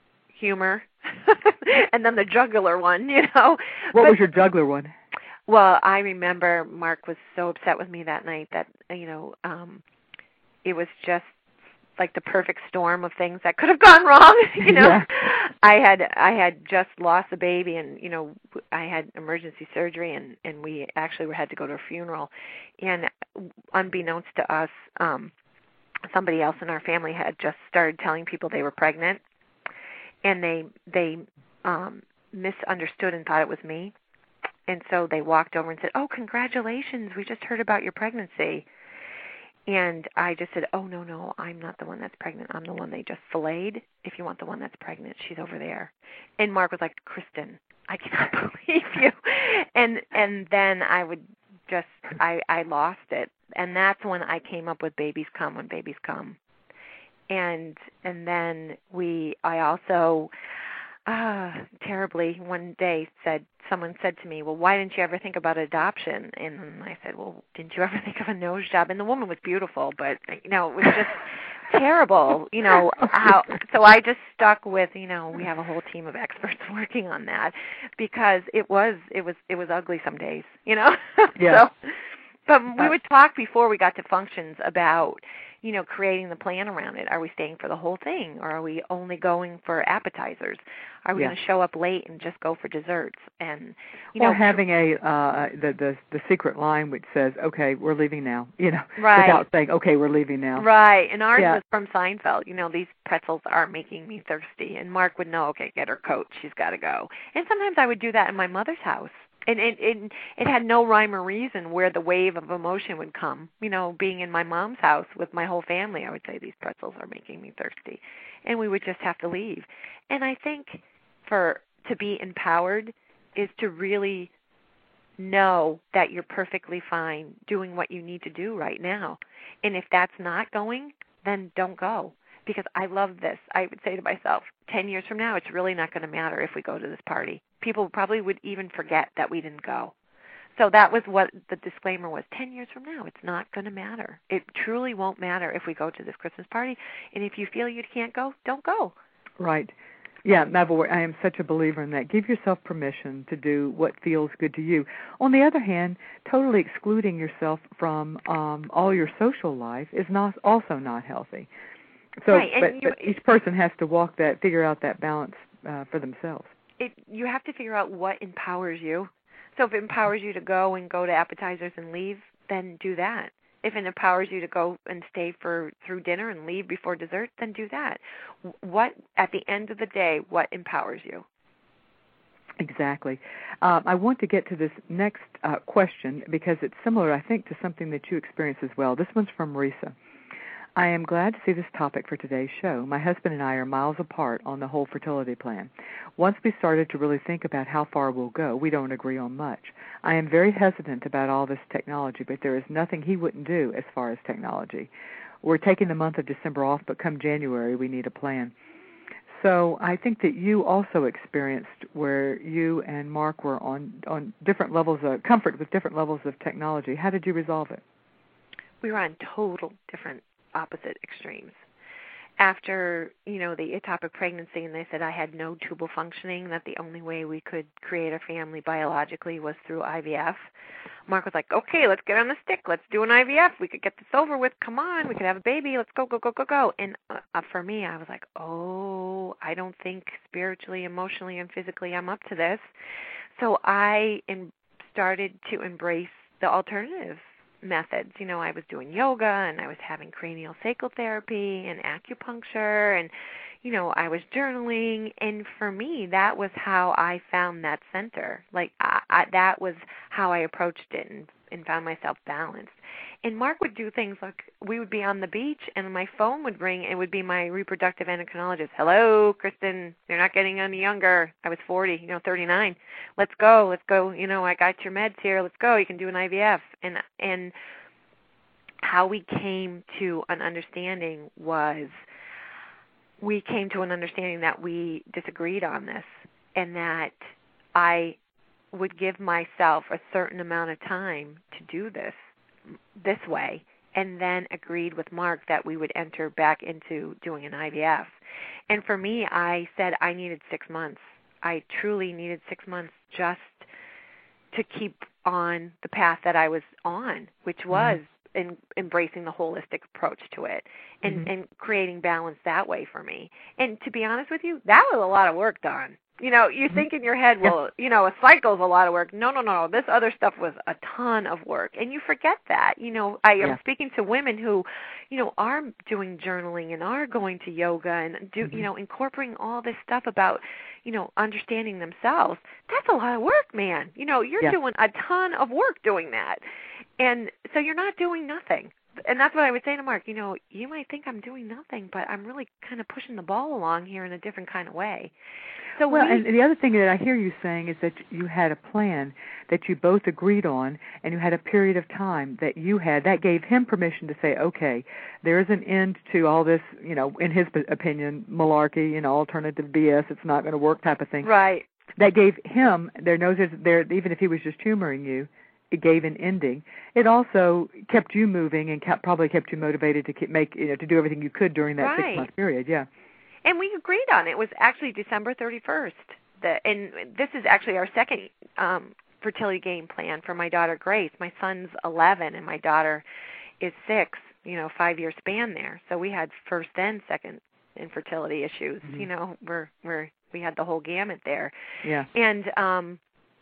humor, and then the juggler one. You know. What but, was your juggler one? Well, I remember Mark was so upset with me that night that, you know, um, it was just like the perfect storm of things that could have gone wrong. You know, yeah. I had I had just lost a baby, and you know, I had emergency surgery, and and we actually had to go to a funeral, and unbeknownst to us, um, somebody else in our family had just started telling people they were pregnant, and they they um, misunderstood and thought it was me, and so they walked over and said, "Oh, congratulations! We just heard about your pregnancy." And I just said, oh, no, no, I'm not the one that's pregnant. I'm the one they just filleted. If you want the one that's pregnant, she's over there. And Mark was like, Kristen, I cannot believe you. And and then I would just, I, I lost it. And that's when I came up with Babies Come When Babies Come. And and then we, I also, uh, terribly one day said, someone said to me, well, why didn't you ever think about adoption? And I said, well, didn't you ever think of a nose job? And the woman was beautiful, but, you know, it was just terrible, you know, how, so I just stuck with, you know, we have a whole team of experts working on that, because it was, it was, it was ugly some days, you know? Yeah. So, But we would talk before we got to functions about, you know, creating the plan around it. Are we staying for the whole thing, or are we only going for appetizers? Are we yeah. going to show up late and just go for desserts? And you or know, having a uh, the, the the secret line which says, "Okay, we're leaving now," you know, right. without saying, "Okay, we're leaving now." Right. And ours yeah. was from Seinfeld. You know, these pretzels are making me thirsty, and Mark would know. Okay, get her coat. She's got to go. And sometimes I would do that in my mother's house. And it, it it had no rhyme or reason where the wave of emotion would come. You know, being in my mom's house with my whole family, I would say, these pretzels are making me thirsty. And we would just have to leave. And I think for to be empowered is to really know that you're perfectly fine doing what you need to do right now. And if that's not going, then don't go. Because I love this. I would say to myself, ten years from now, it's really not going to matter if we go to this party. People probably would even forget that we didn't go. So that was what the disclaimer was. Ten years from now, it's not going to matter. It truly won't matter if we go to this Christmas party. And if you feel you can't go, don't go. Right. Yeah, Mabel, I am such a believer in that. Give yourself permission to do what feels good to you. On the other hand, totally excluding yourself from um, all your social life is not also not healthy. So, right, but, you, but each person has to walk that, figure out that balance uh, for themselves. It, you have to figure out what empowers you. So if it empowers you to go and go to appetizers and leave, then do that. If it empowers you to go and stay for through dinner and leave before dessert, then do that. What at the end of the day, what empowers you? Exactly. Um, I want to get to this next uh, question because it's similar, I think, to something that you experience as well. This one's from Risa. I am glad to see this topic for today's show. My husband and I are miles apart on the whole fertility plan. Once we started to really think about how far we'll go, we don't agree on much. I am very hesitant about all this technology, but there is nothing he wouldn't do as far as technology. We're taking the month of December off, but come January we need a plan. So I think that you also experienced where you and Mark were on, on different levels of comfort with different levels of technology. How did you resolve it? We were on total different opposite extremes. After, you know, the ectopic pregnancy, and they said I had no tubal functioning, that the only way we could create a family biologically was through I V F. Mark was like, okay, let's get on the stick. Let's do an I V F. We could get this over with. Come on. We could have a baby. Let's go, go, go, go, go. And uh, for me, I was like, oh, I don't think spiritually, emotionally, and physically I'm up to this. So I in, started to embrace the alternative methods. You know, I was doing yoga, and I was having cranial sacral therapy and acupuncture, and, you know, I was journaling. And for me, that was how I found that center. Like, I, I, that was how I approached it and, and found myself balanced. And Mark would do things like we would be on the beach, and my phone would ring. It would be my reproductive endocrinologist. Hello, Kristen. You're not getting any younger. I was forty, you know, thirty-nine. Let's go. Let's go. You know, I got your meds here. Let's go. You can do an I V F. And and how we came to an understanding was we came to an understanding that we disagreed on this, and that I would give myself a certain amount of time to do this this way, and then agreed with Mark that we would enter back into doing an I V F. And for me, I said I needed six months. I truly needed six months just to keep on the path that I was on, which was mm-hmm. in, embracing the holistic approach to it and, mm-hmm. and creating balance that way for me. And to be honest with you, that was a lot of work done. You know, you think in your head, well, you know, a cycle's a lot of work. No, no, no. This other stuff was a ton of work. And you forget that. You know, I am yeah. speaking to women who, you know, are doing journaling and are going to yoga and, do mm-hmm. you know, incorporating all this stuff about, you know, understanding themselves. That's a lot of work, man. You know, you're yeah. doing a ton of work doing that. And so you're not doing nothing. And that's what I would say to Mark. You know, you might think I'm doing nothing, but I'm really kind of pushing the ball along here in a different kind of way. So well, we, and the other thing that I hear you saying is that you had a plan that you both agreed on, and you had a period of time that you had. That gave him permission to say, okay, there is an end to all this, you know, in his opinion, malarkey, you know, alternative B S, it's not going to work type of thing. Right. That gave him, there knows there, even if he was just humoring you, it gave an ending. It also kept you moving and kept, probably kept you motivated to keep, make, you know, to do everything you could during that right. six-month period, yeah. And we agreed on it. It was actually December thirty-first. The, and this is actually our second um, fertility game plan for my daughter Grace. My son's eleven and my daughter is six, you know, five-year span there. So we had first and second infertility issues. Mm-hmm. You know, we're, we're, we had the whole gamut there. Yeah. And um,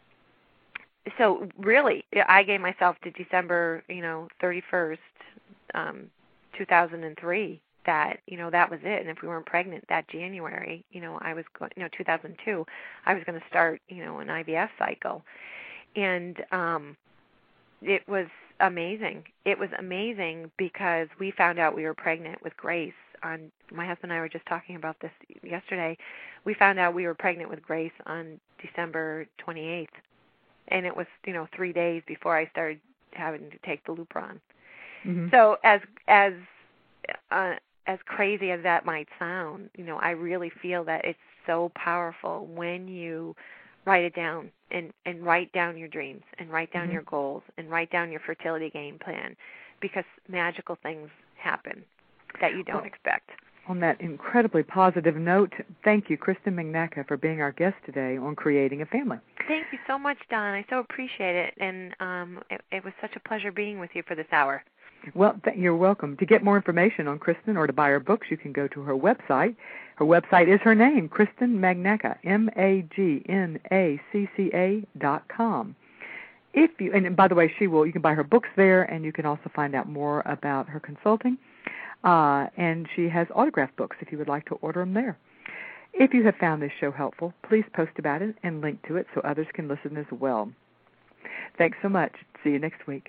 so really, I gave myself to December, you know, thirty-first, um, two thousand three. That, you know, that was it. And if we weren't pregnant that January, you know, I was going, you know, two thousand two, I was going to start, you know, an I V F cycle. And um, it was amazing. It was amazing because we found out we were pregnant with Grace on, my husband and I were just talking about this yesterday. We found out we were pregnant with Grace on December twenty-eighth. And it was, you know, three days before I started having to take the Lupron. Mm-hmm. So as, as, uh, as crazy as that might sound, you know, I really feel that it's so powerful when you write it down and, and write down your dreams and write down mm-hmm. your goals and write down your fertility game plan, because magical things happen that you don't well, expect. On that incredibly positive note, thank you, Kristen Magnacca, for being our guest today on Creating a Family. Thank you so much, Don. I so appreciate it, and um, it, it was such a pleasure being with you for this hour. Well, th- you're welcome. To get more information on Kristen or to buy her books, you can go to her website. Her website is her name, Kristen Magnacca, M A G N A C C A dot com. If you, and by the way, she will, you can buy her books there, and you can also find out more about her consulting. Uh, and she has autographed books if you would like to order them there. If you have found this show helpful, please post about it and link to it so others can listen as well. Thanks so much. See you next week.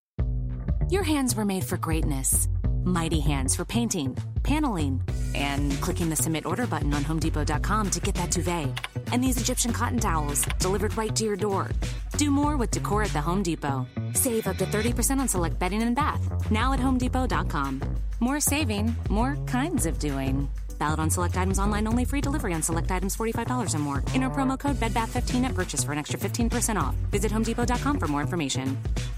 Your hands were made for greatness. Mighty hands for painting, paneling, and clicking the submit order button on home depot dot com to get that duvet. And these Egyptian cotton towels delivered right to your door. Do more with decor at the Home Depot. Save up to thirty percent on select bedding and bath. Now at home depot dot com. More saving, more kinds of doing. Valid on select items online only. Free delivery on select items forty-five dollars or more. Enter promo code bed bath fifteen at purchase for an extra fifteen percent off. Visit home depot dot com for more information.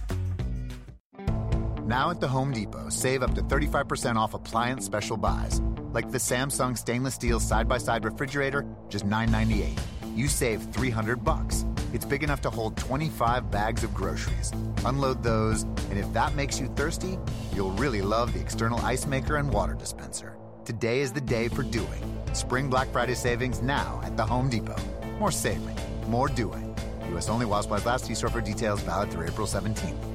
Now at the Home Depot, save up to thirty-five percent off appliance special buys. Like the Samsung stainless steel side-by-side refrigerator, just nine ninety-eight. You save three hundred bucks. It's big enough to hold twenty-five bags of groceries. Unload those, and if that makes you thirsty, you'll really love the external ice maker and water dispenser. Today is the day for doing. Spring Black Friday savings now at the Home Depot. More saving, more doing. U S only while supplies last. See store for details. Valid through April seventeenth.